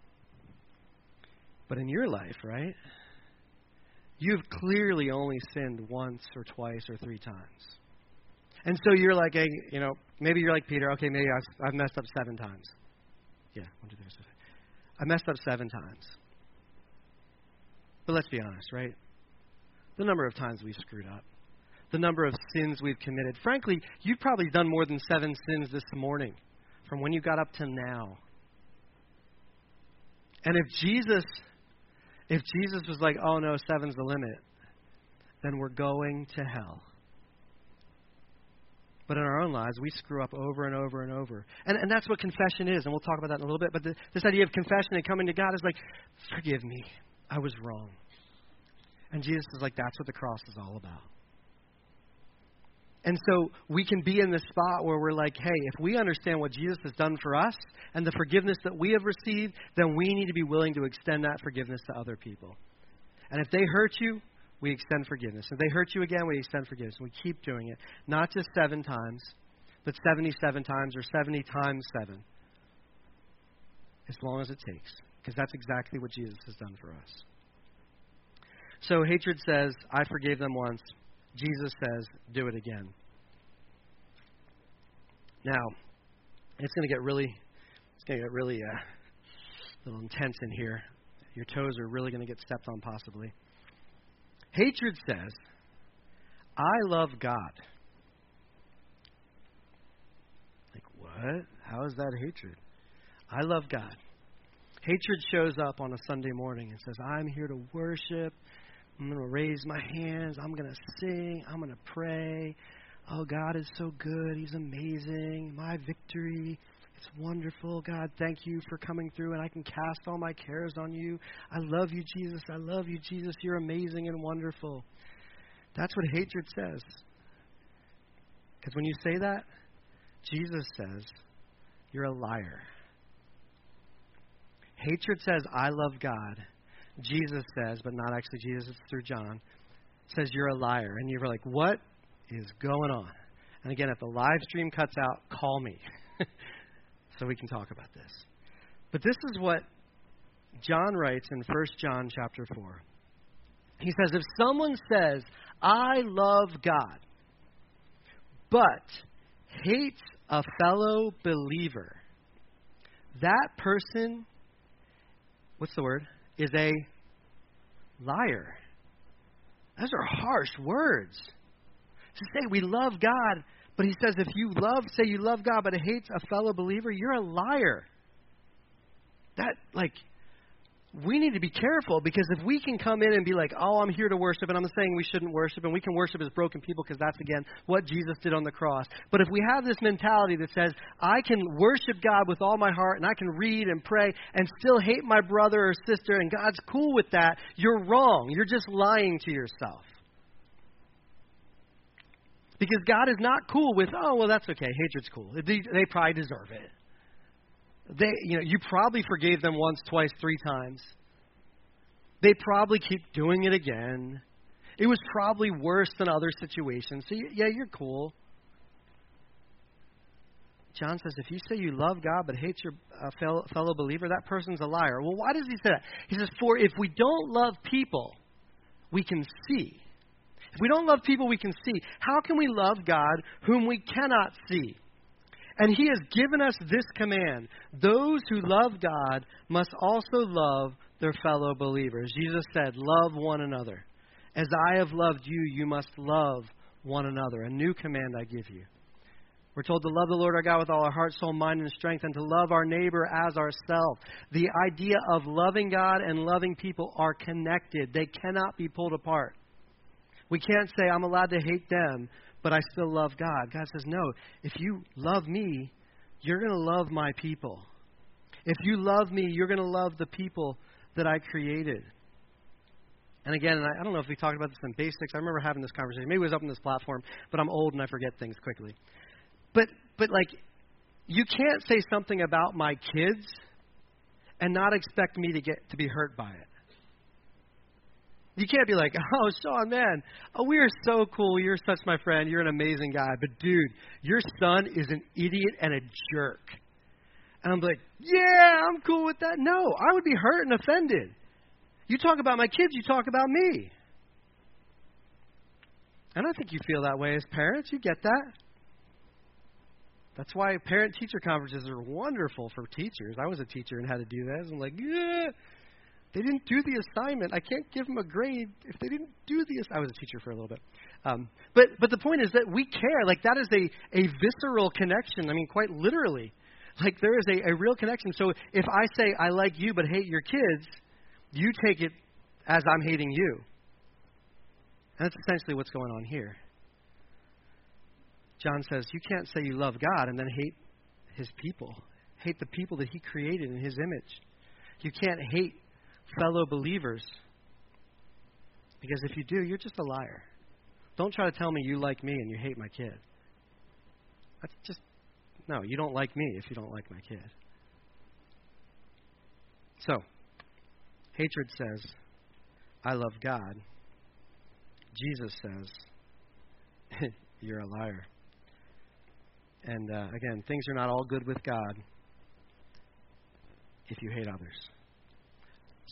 But in your life, right? You've clearly only sinned once or twice or three times. And so you're like, hey, you know, maybe you're like Peter. Okay, maybe I've, I've messed up seven times. Yeah, one, two, three, seven. I messed up seven times. But let's be honest, right? The number of times we've screwed up, the number of sins we've committed. Frankly, you've probably done more than seven sins this morning from when you got up to now. And if Jesus, if Jesus was like, oh no, seven's the limit, then we're going to hell. But in our own lives, we screw up over and over and over. And, and that's what confession is, and we'll talk about that in a little bit. But the, this idea of confession and coming to God is like, forgive me, I was wrong. And Jesus is like, that's what the cross is all about. And so we can be in this spot where we're like, hey, if we understand what Jesus has done for us and the forgiveness that we have received, then we need to be willing to extend that forgiveness to other people. And if they hurt you, we extend forgiveness. If they hurt you again, we extend forgiveness. We keep doing it. Not just seven times, but seventy-seven times or seventy times seven. As long as it takes. because that's exactly what Jesus has done for us. So hatred says, I forgave them once. Jesus says, do it again. Now, it's going to get really, it's going to get really uh, a little intense in here. Your toes are really going to get stepped on, possibly. Hatred says, I love God. Like, what? How is that hatred? I love God. Hatred shows up on a Sunday morning and says, I'm here to worship. I'm going to raise my hands. I'm going to sing. I'm going to pray. Oh, God is so good. He's amazing. My victory. It's wonderful. God, thank you for coming through, and I can cast all my cares on you. I love you, Jesus. I love you, Jesus. You're amazing and wonderful. That's what hatred says. Because when you say that, Jesus says, you're a liar. Hatred says, I love God. Jesus says, but not actually Jesus, it's through John, says you're a liar. And you're like, what is going on? And again, if the live stream cuts out, call me so we can talk about this. But this is what John writes in First John chapter four. He says, if someone says, I love God, but hates a fellow believer, that person, what's the word, is a liar. Those are harsh words. To say we love God, but he says if you love, say you love God, but it hates a fellow believer, you're a liar. That, like, we need to be careful, because if we can come in and be like, oh, I'm here to worship, and I'm saying we shouldn't worship, and we can worship as broken people because that's, again, what Jesus did on the cross. But if we have this mentality that says, I can worship God with all my heart, and I can read and pray, and still hate my brother or sister, and God's cool with that, you're wrong. You're just lying to yourself. Because God is not cool with, oh, well, that's okay. Hatred's cool. They, they probably deserve it. They, you know, you probably forgave them once, twice, three times. They probably keep doing it again. It was probably worse than other situations. So, yeah, you're cool. John says, if you say you love God but hate your uh, fellow, fellow believer, that person's a liar. Well, why does he say that? He says, for if we don't love people, we can see. If we don't love people, we can see. How can we love God whom we cannot see? And he has given us this command. Those who love God must also love their fellow believers. Jesus said, love one another. As I have loved you, you must love one another. A new command I give you. We're told to love the Lord our God with all our heart, soul, mind, and strength, and to love our neighbor as ourselves. The idea of loving God and loving people are connected. They cannot be pulled apart. We can't say, I'm allowed to hate them, but I still love God. God says, no, if you love me, you're going to love my people. If you love me, you're going to love the people that I created. And again, and I, I don't know if we talked about this in basics. I remember having this conversation. Maybe it was up on this platform, but I'm old and I forget things quickly. But, but like, you can't say something about my kids and not expect me to get to be hurt by it. You can't be like, oh, Sean, man, oh, we are so cool. You're such my friend. You're an amazing guy. But, dude, your son is an idiot and a jerk. And I'm like, yeah, I'm cool with that. No, I would be hurt and offended. You talk about my kids, you talk about me. And I think you feel that way as parents. You get that. That's why parent-teacher conferences are wonderful for teachers. I was a teacher and had to do that. I'm like, yeah. They didn't do the assignment. I can't give them a grade if they didn't do the assignment. I was a teacher for a little bit. Um, but but the point is that we care. Like, that is a, a visceral connection. I mean, quite literally. Like, there is a, a real connection. So if I say I like you but hate your kids, you take it as I'm hating you. And that's essentially what's going on here. John says, you can't say you love God and then hate his people. Hate the people that he created in his image. You can't hate fellow believers. Because if you do, you're just a liar. Don't try to tell me you like me and you hate my kid. That's just, no, you don't like me if you don't like my kid. So, hatred says, I love God. Jesus says, you're a liar. And uh, again, things are not all good with God if you hate others.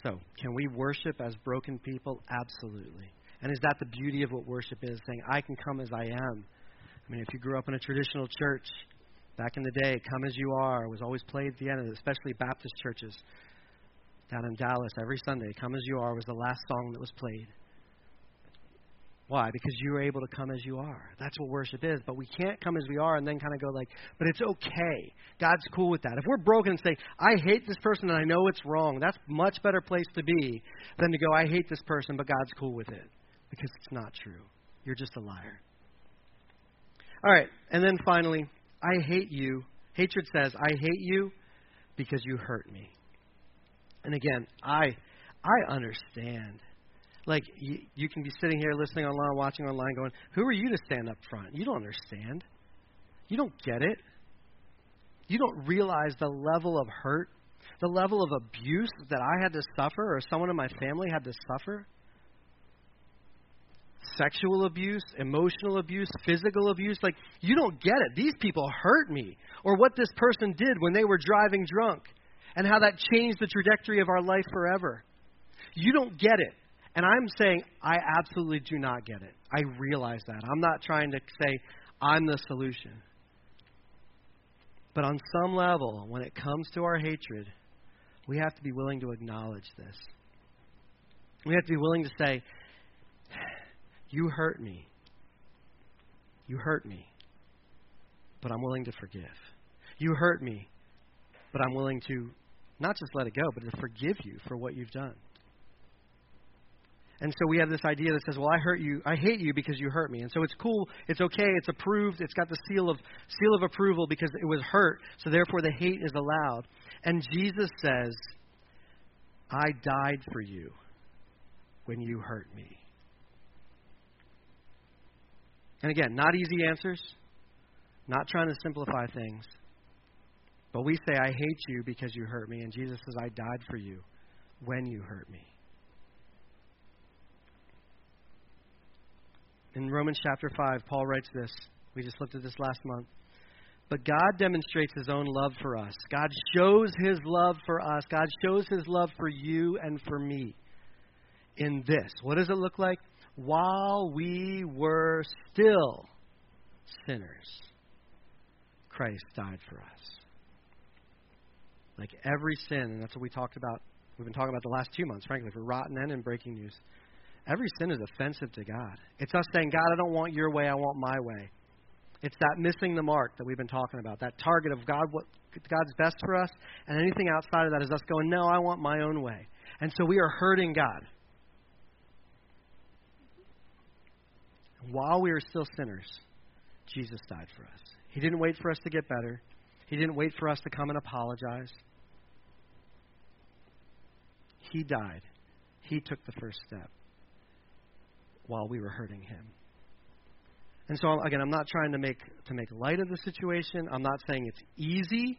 So, can we worship as broken people? Absolutely. And is that the beauty of what worship is? Saying, I can come as I am. I mean, if you grew up in a traditional church, back in the day, Come As You Are was always played at the end of it, especially Baptist churches down in Dallas every Sunday. Come As You Are was the last song that was played. Why? Because you were able to come as you are. That's what worship is. But we can't come as we are and then kind of go like, but it's okay. God's cool with that. If we're broken and say, I hate this person and I know it's wrong, that's a much better place to be than to go, I hate this person, but God's cool with it. Because it's not true. You're just a liar. All right. And then finally, I hate you. Hatred says, I hate you because you hurt me. And again, I I understand. Like, you, you can be sitting here listening online, watching online, going, who are you to stand up front? You don't understand. You don't get it. You don't realize the level of hurt, the level of abuse that I had to suffer or someone in my family had to suffer. Sexual abuse, emotional abuse, physical abuse. Like, you don't get it. These people hurt me. Or what this person did when they were driving drunk and how that changed the trajectory of our life forever. You don't get it. And I'm saying I absolutely do not get it. I realize that. I'm not trying to say I'm the solution. But on some level, when it comes to our hatred, we have to be willing to acknowledge this. We have to be willing to say, you hurt me. You hurt me. But I'm willing to forgive. You hurt me. But I'm willing to not just let it go, but to forgive you for what you've done. And so we have this idea that says, well, I hurt you, I hate you because you hurt me. And so it's cool, it's okay, it's approved, it's got the seal of seal of approval because it was hurt, so therefore the hate is allowed. And Jesus says, I died for you when you hurt me. And again, not easy answers, not trying to simplify things. But we say, I hate you because you hurt me. And Jesus says, I died for you when you hurt me. In Romans chapter five, Paul writes this. We just looked at this last month. But God demonstrates his own love for us. God shows his love for us. God shows his love for you and for me in this. What does it look like? While we were still sinners, Christ died for us. Like every sin, and that's what we talked about, we've been talking about the last two months, frankly, for Rotten and in Breaking News. Every sin is offensive to God. It's us saying, God, I don't want your way, I want my way. It's that missing the mark that we've been talking about, that target of God, what God's best for us, and anything outside of that is us going, no, I want my own way. And so we are hurting God. While we were still sinners, Jesus died for us. He didn't wait for us to get better. He didn't wait for us to come and apologize. He died. He took the first step while we were hurting him. And so, again, I'm not trying to make to make light of the situation. I'm not saying it's easy.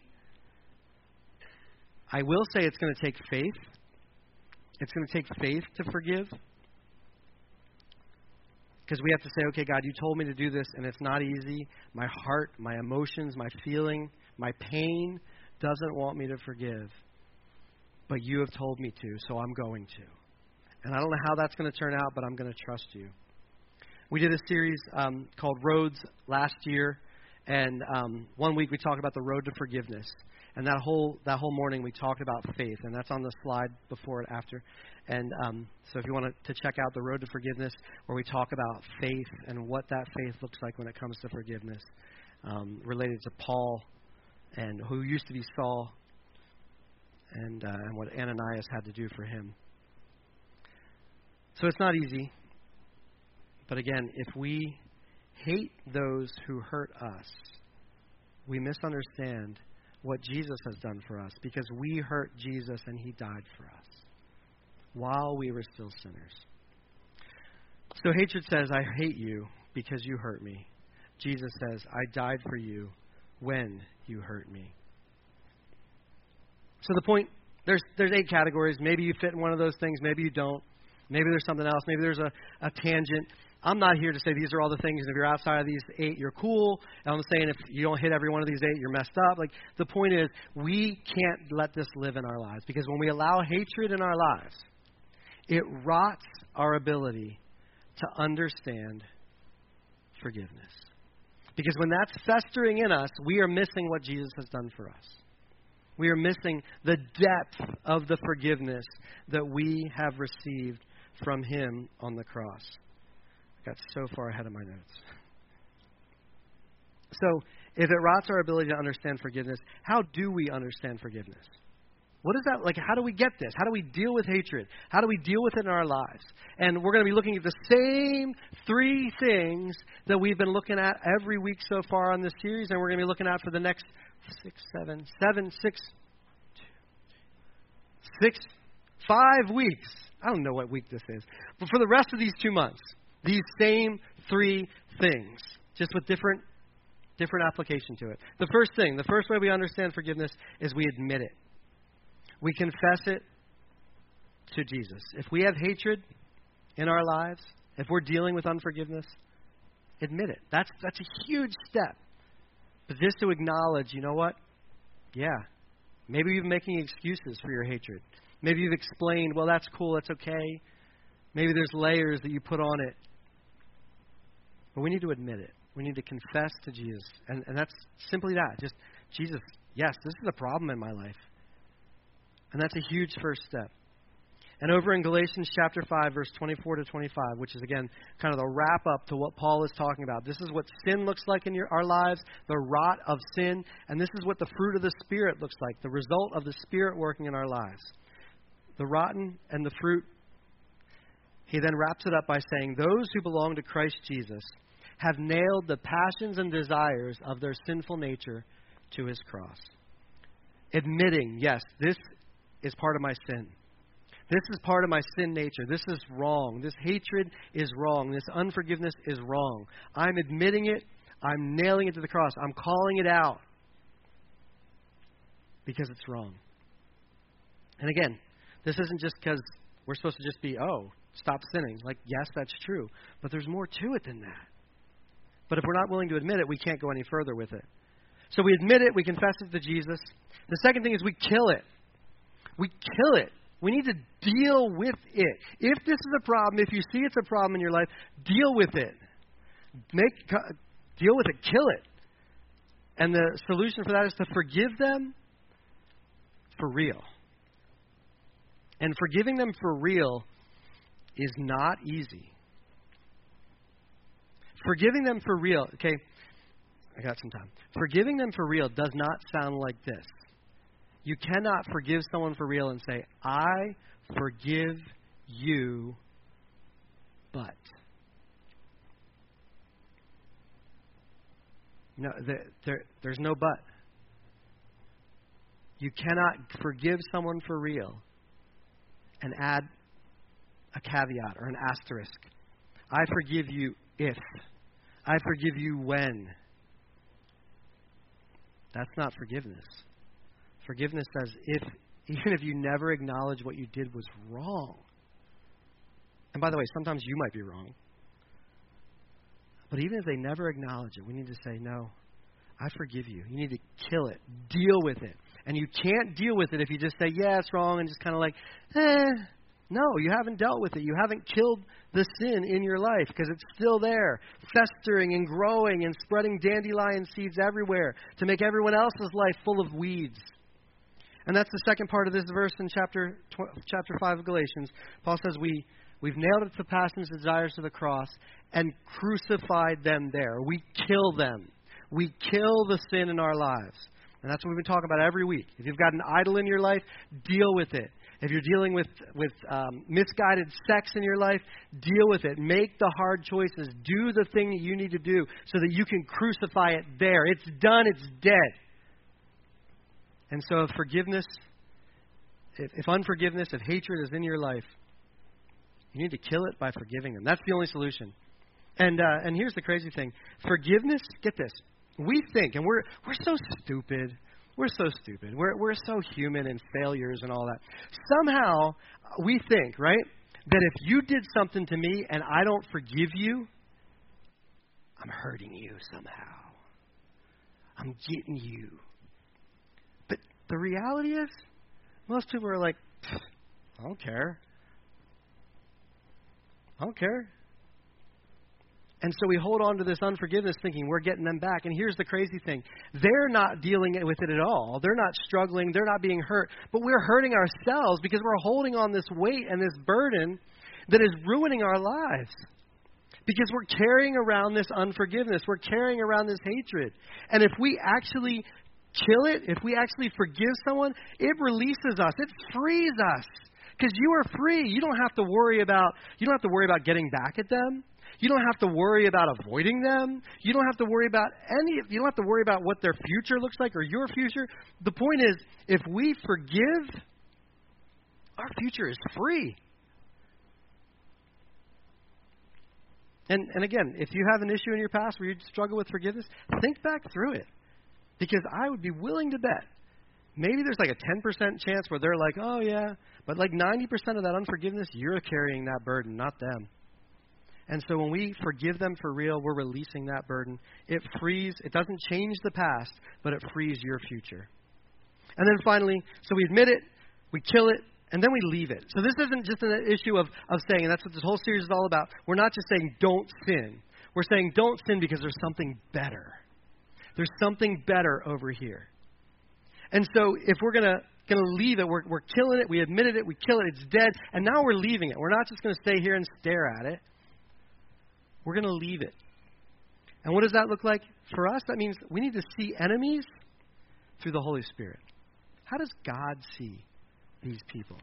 I will say it's going to take faith. It's going to take faith to forgive. Because we have to say, okay, God, you told me to do this, and it's not easy. My heart, my emotions, my feeling, my pain doesn't want me to forgive. But you have told me to, so I'm going to. And I don't know how that's going to turn out, but I'm going to trust you. We did a series um, called Roads last year, and um, one week we talked about the road to forgiveness. And that whole that whole morning we talked about faith, and that's on the slide before and after. And um, so if you want to, to check out the road to forgiveness, where we talk about faith and what that faith looks like when it comes to forgiveness, um, related to Paul, and who used to be Saul, and, uh, and what Ananias had to do for him. So it's not easy. But again, if we hate those who hurt us, we misunderstand what Jesus has done for us, because we hurt Jesus and he died for us while we were still sinners. So hatred says, I hate you because you hurt me. Jesus says, I died for you when you hurt me. So the point, there's there's eight categories. Maybe you fit in one of those things. Maybe you don't. Maybe there's something else. Maybe there's a, a tangent. I'm not here to say these are all the things, and if you're outside of these eight, you're cool. And I'm saying if you don't hit every one of these eight, you're messed up. Like, the point is, we can't let this live in our lives, because when we allow hatred in our lives, it rots our ability to understand forgiveness. Because when that's festering in us, we are missing what Jesus has done for us. We are missing the depth of the forgiveness that we have received from Him on the cross. I got so far ahead of my notes. So, if it rots our ability to understand forgiveness, how do we understand forgiveness? What is that like? How do we get this? How do we deal with hatred? How do we deal with it in our lives? And we're going to be looking at the same three things that we've been looking at every week so far on this series, and we're going to be looking at for the next six, seven, seven, six, six, five weeks. I don't know what week this is. But for the rest of these two months, these same three things, just with different, different application to it. The first thing, the first way we understand forgiveness is we admit it. We confess it to Jesus. If we have hatred in our lives, if we're dealing with unforgiveness, admit it. That's that's a huge step. But just to acknowledge, you know what? Yeah, maybe you've been making excuses for your hatred. Maybe you've explained, well, that's cool, that's okay. Maybe there's layers that you put on it. But we need to admit it. We need to confess to Jesus. And, and that's simply that. Just, Jesus, yes, this is a problem in my life. And that's a huge first step. And over in Galatians chapter five, verse twenty-four to twenty-five, which is, again, kind of the wrap-up to what Paul is talking about. This is what sin looks like in your, our lives, the rot of sin. And this is what the fruit of the Spirit looks like, the result of the Spirit working in our lives. The rotten and the fruit. He then wraps it up by saying, those who belong to Christ Jesus have nailed the passions and desires of their sinful nature to His cross. Admitting, yes, this is part of my sin. This is part of my sin nature. This is wrong. This hatred is wrong. This unforgiveness is wrong. I'm admitting it. I'm nailing it to the cross. I'm calling it out because it's wrong. And again, this isn't just because we're supposed to just be, oh, stop sinning. Like, yes, that's true. But there's more to it than that. But if we're not willing to admit it, we can't go any further with it. So we admit it. We confess it to Jesus. The second thing is we kill it. We kill it. We need to deal with it. If this is a problem, if you see it's a problem in your life, deal with it. Make deal with it. Kill it. And the solution for that is to forgive them for real. And forgiving them for real is not easy. Forgiving them for real, okay, I got some time. Forgiving them for real does not sound like this. You cannot forgive someone for real and say, I forgive you, but. No, there, there, there's no but. You cannot forgive someone for real and add a caveat or an asterisk. I forgive you if. I forgive you when. That's not forgiveness. Forgiveness says if, even if you never acknowledge what you did was wrong. And by the way, sometimes you might be wrong. But even if they never acknowledge it, we need to say, no, I forgive you. You need to kill it. Deal with it. And you can't deal with it if you just say, yeah, it's wrong, and just kind of like, eh. No, you haven't dealt with it. You haven't killed the sin in your life because it's still there, festering and growing and spreading dandelion seeds everywhere to make everyone else's life full of weeds. And that's the second part of this verse in chapter chapter five of Galatians. Paul says we, we've nailed it to passions and desires to the cross and crucified them there. We kill them. We kill the sin in our lives. And that's what we've been talking about every week. If you've got an idol in your life, deal with it. If you're dealing with, with um, misguided sex in your life, deal with it. Make the hard choices. Do the thing that you need to do so that you can crucify it there. It's done. It's dead. And so if forgiveness, if, if unforgiveness, if hatred is in your life, you need to kill it by forgiving them. That's the only solution. And uh, and here's the crazy thing. Forgiveness, get this. We think, and we're we're so stupid. We're so stupid. We're we're so human and failures and all that. Somehow we think, right, that if you did something to me and I don't forgive you, I'm hurting you somehow. I'm getting you. But the reality is, most people are like, I don't care. I don't care. And so we hold on to this unforgiveness thinking we're getting them back. And here's the crazy thing. They're not dealing with it at all. They're not struggling. They're not being hurt. But we're hurting ourselves because we're holding on this weight and this burden that is ruining our lives. Because we're carrying around this unforgiveness. We're carrying around this hatred. And if we actually kill it, if we actually forgive someone, it releases us. It frees us. Because you are free. You don't have to worry about, you don't have to worry about getting back at them. You don't have to worry about avoiding them. You don't have to worry about any, you don't have to worry about what their future looks like or your future. The point is, if we forgive, our future is free. And and again, if you have an issue in your past where you struggle with forgiveness, think back through it. Because I would be willing to bet, maybe there's like a ten percent chance where they're like, oh yeah, but like ninety percent of that unforgiveness, you're carrying that burden, not them. And so when we forgive them for real, we're releasing that burden. It frees, it doesn't change the past, but it frees your future. And then finally, so we admit it, we kill it, and then we leave it. So this isn't just an issue of, of saying, and that's what this whole series is all about. We're not just saying don't sin. We're saying don't sin because there's something better. There's something better over here. And so if we're going to going to leave it, we're, we're killing it, we admitted it, we kill it, it's dead, and now we're leaving it. We're not just going to stay here and stare at it. We're going to leave it. And what does that look like? For us, that means we need to see enemies through the Holy Spirit. How does God see these people?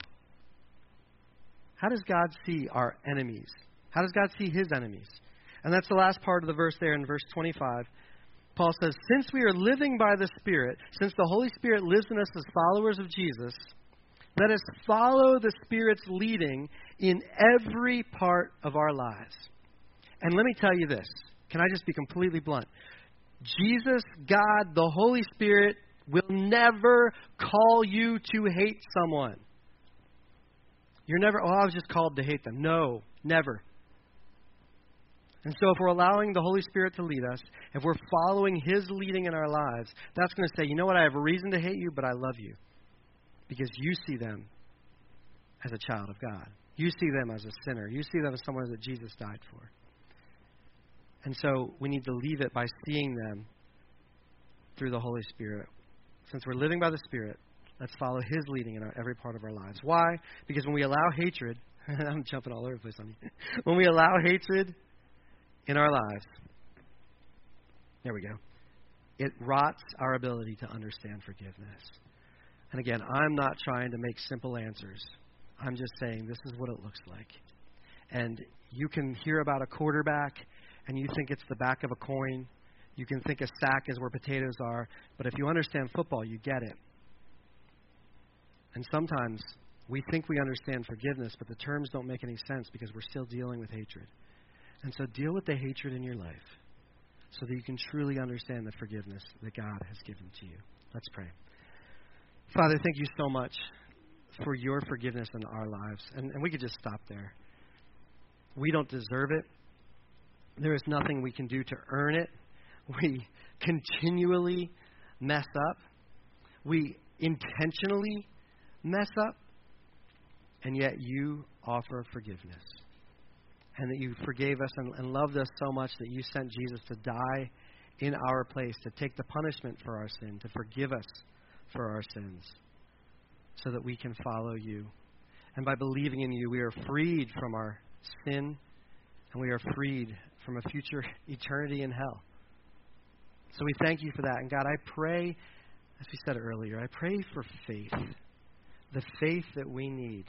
How does God see our enemies? How does God see his enemies? And that's the last part of the verse there in verse twenty-five. Paul says, since we are living by the Spirit, since the Holy Spirit lives in us as followers of Jesus, let us follow the Spirit's leading in every part of our lives. And let me tell you this. Can I just be completely blunt? Jesus, God, the Holy Spirit will never call you to hate someone. You're never, oh, I was just called to hate them. No, never. And so if we're allowing the Holy Spirit to lead us, if we're following his leading in our lives, that's going to say, you know what, I have a reason to hate you, but I love you. Because you see them as a child of God. You see them as a sinner. You see them as someone that Jesus died for. And so we need to leave it by seeing them through the Holy Spirit. Since we're living by the Spirit, let's follow his leading in our, every part of our lives. Why? Because when we allow hatred, I'm jumping all over the place on you. When we allow hatred in our lives, there we go, it rots our ability to understand forgiveness. And again, I'm not trying to make simple answers. I'm just saying this is what it looks like. And you can hear about a quarterback and you think it's the back of a coin. You can think a sack is where potatoes are. But if you understand football, you get it. And sometimes we think we understand forgiveness, but the terms don't make any sense because we're still dealing with hatred. And so deal with the hatred in your life so that you can truly understand the forgiveness that God has given to you. Let's pray. Father, thank you so much for your forgiveness in our lives. And, and we could just stop there. We don't deserve it. There is nothing we can do to earn it. We continually mess up. We intentionally mess up. And yet you offer forgiveness. And that you forgave us and, and loved us so much that you sent Jesus to die in our place, to take the punishment for our sin, to forgive us for our sins, so that we can follow you. And by believing in you, we are freed from our sin, and we are freed from a future eternity in hell. So we thank you for that. And God, I pray, as we said earlier, I pray for faith, the faith that we need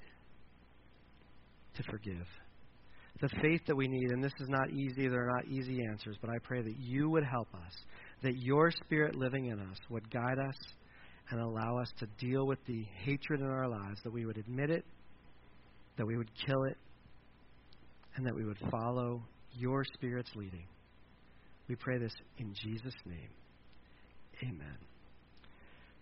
to forgive. The faith that we need, and this is not easy, there are not easy answers, but I pray that you would help us, that your Spirit living in us would guide us and allow us to deal with the hatred in our lives, that we would admit it, that we would kill it, and that we would follow your Spirit's leading. We pray this in Jesus' name. Amen.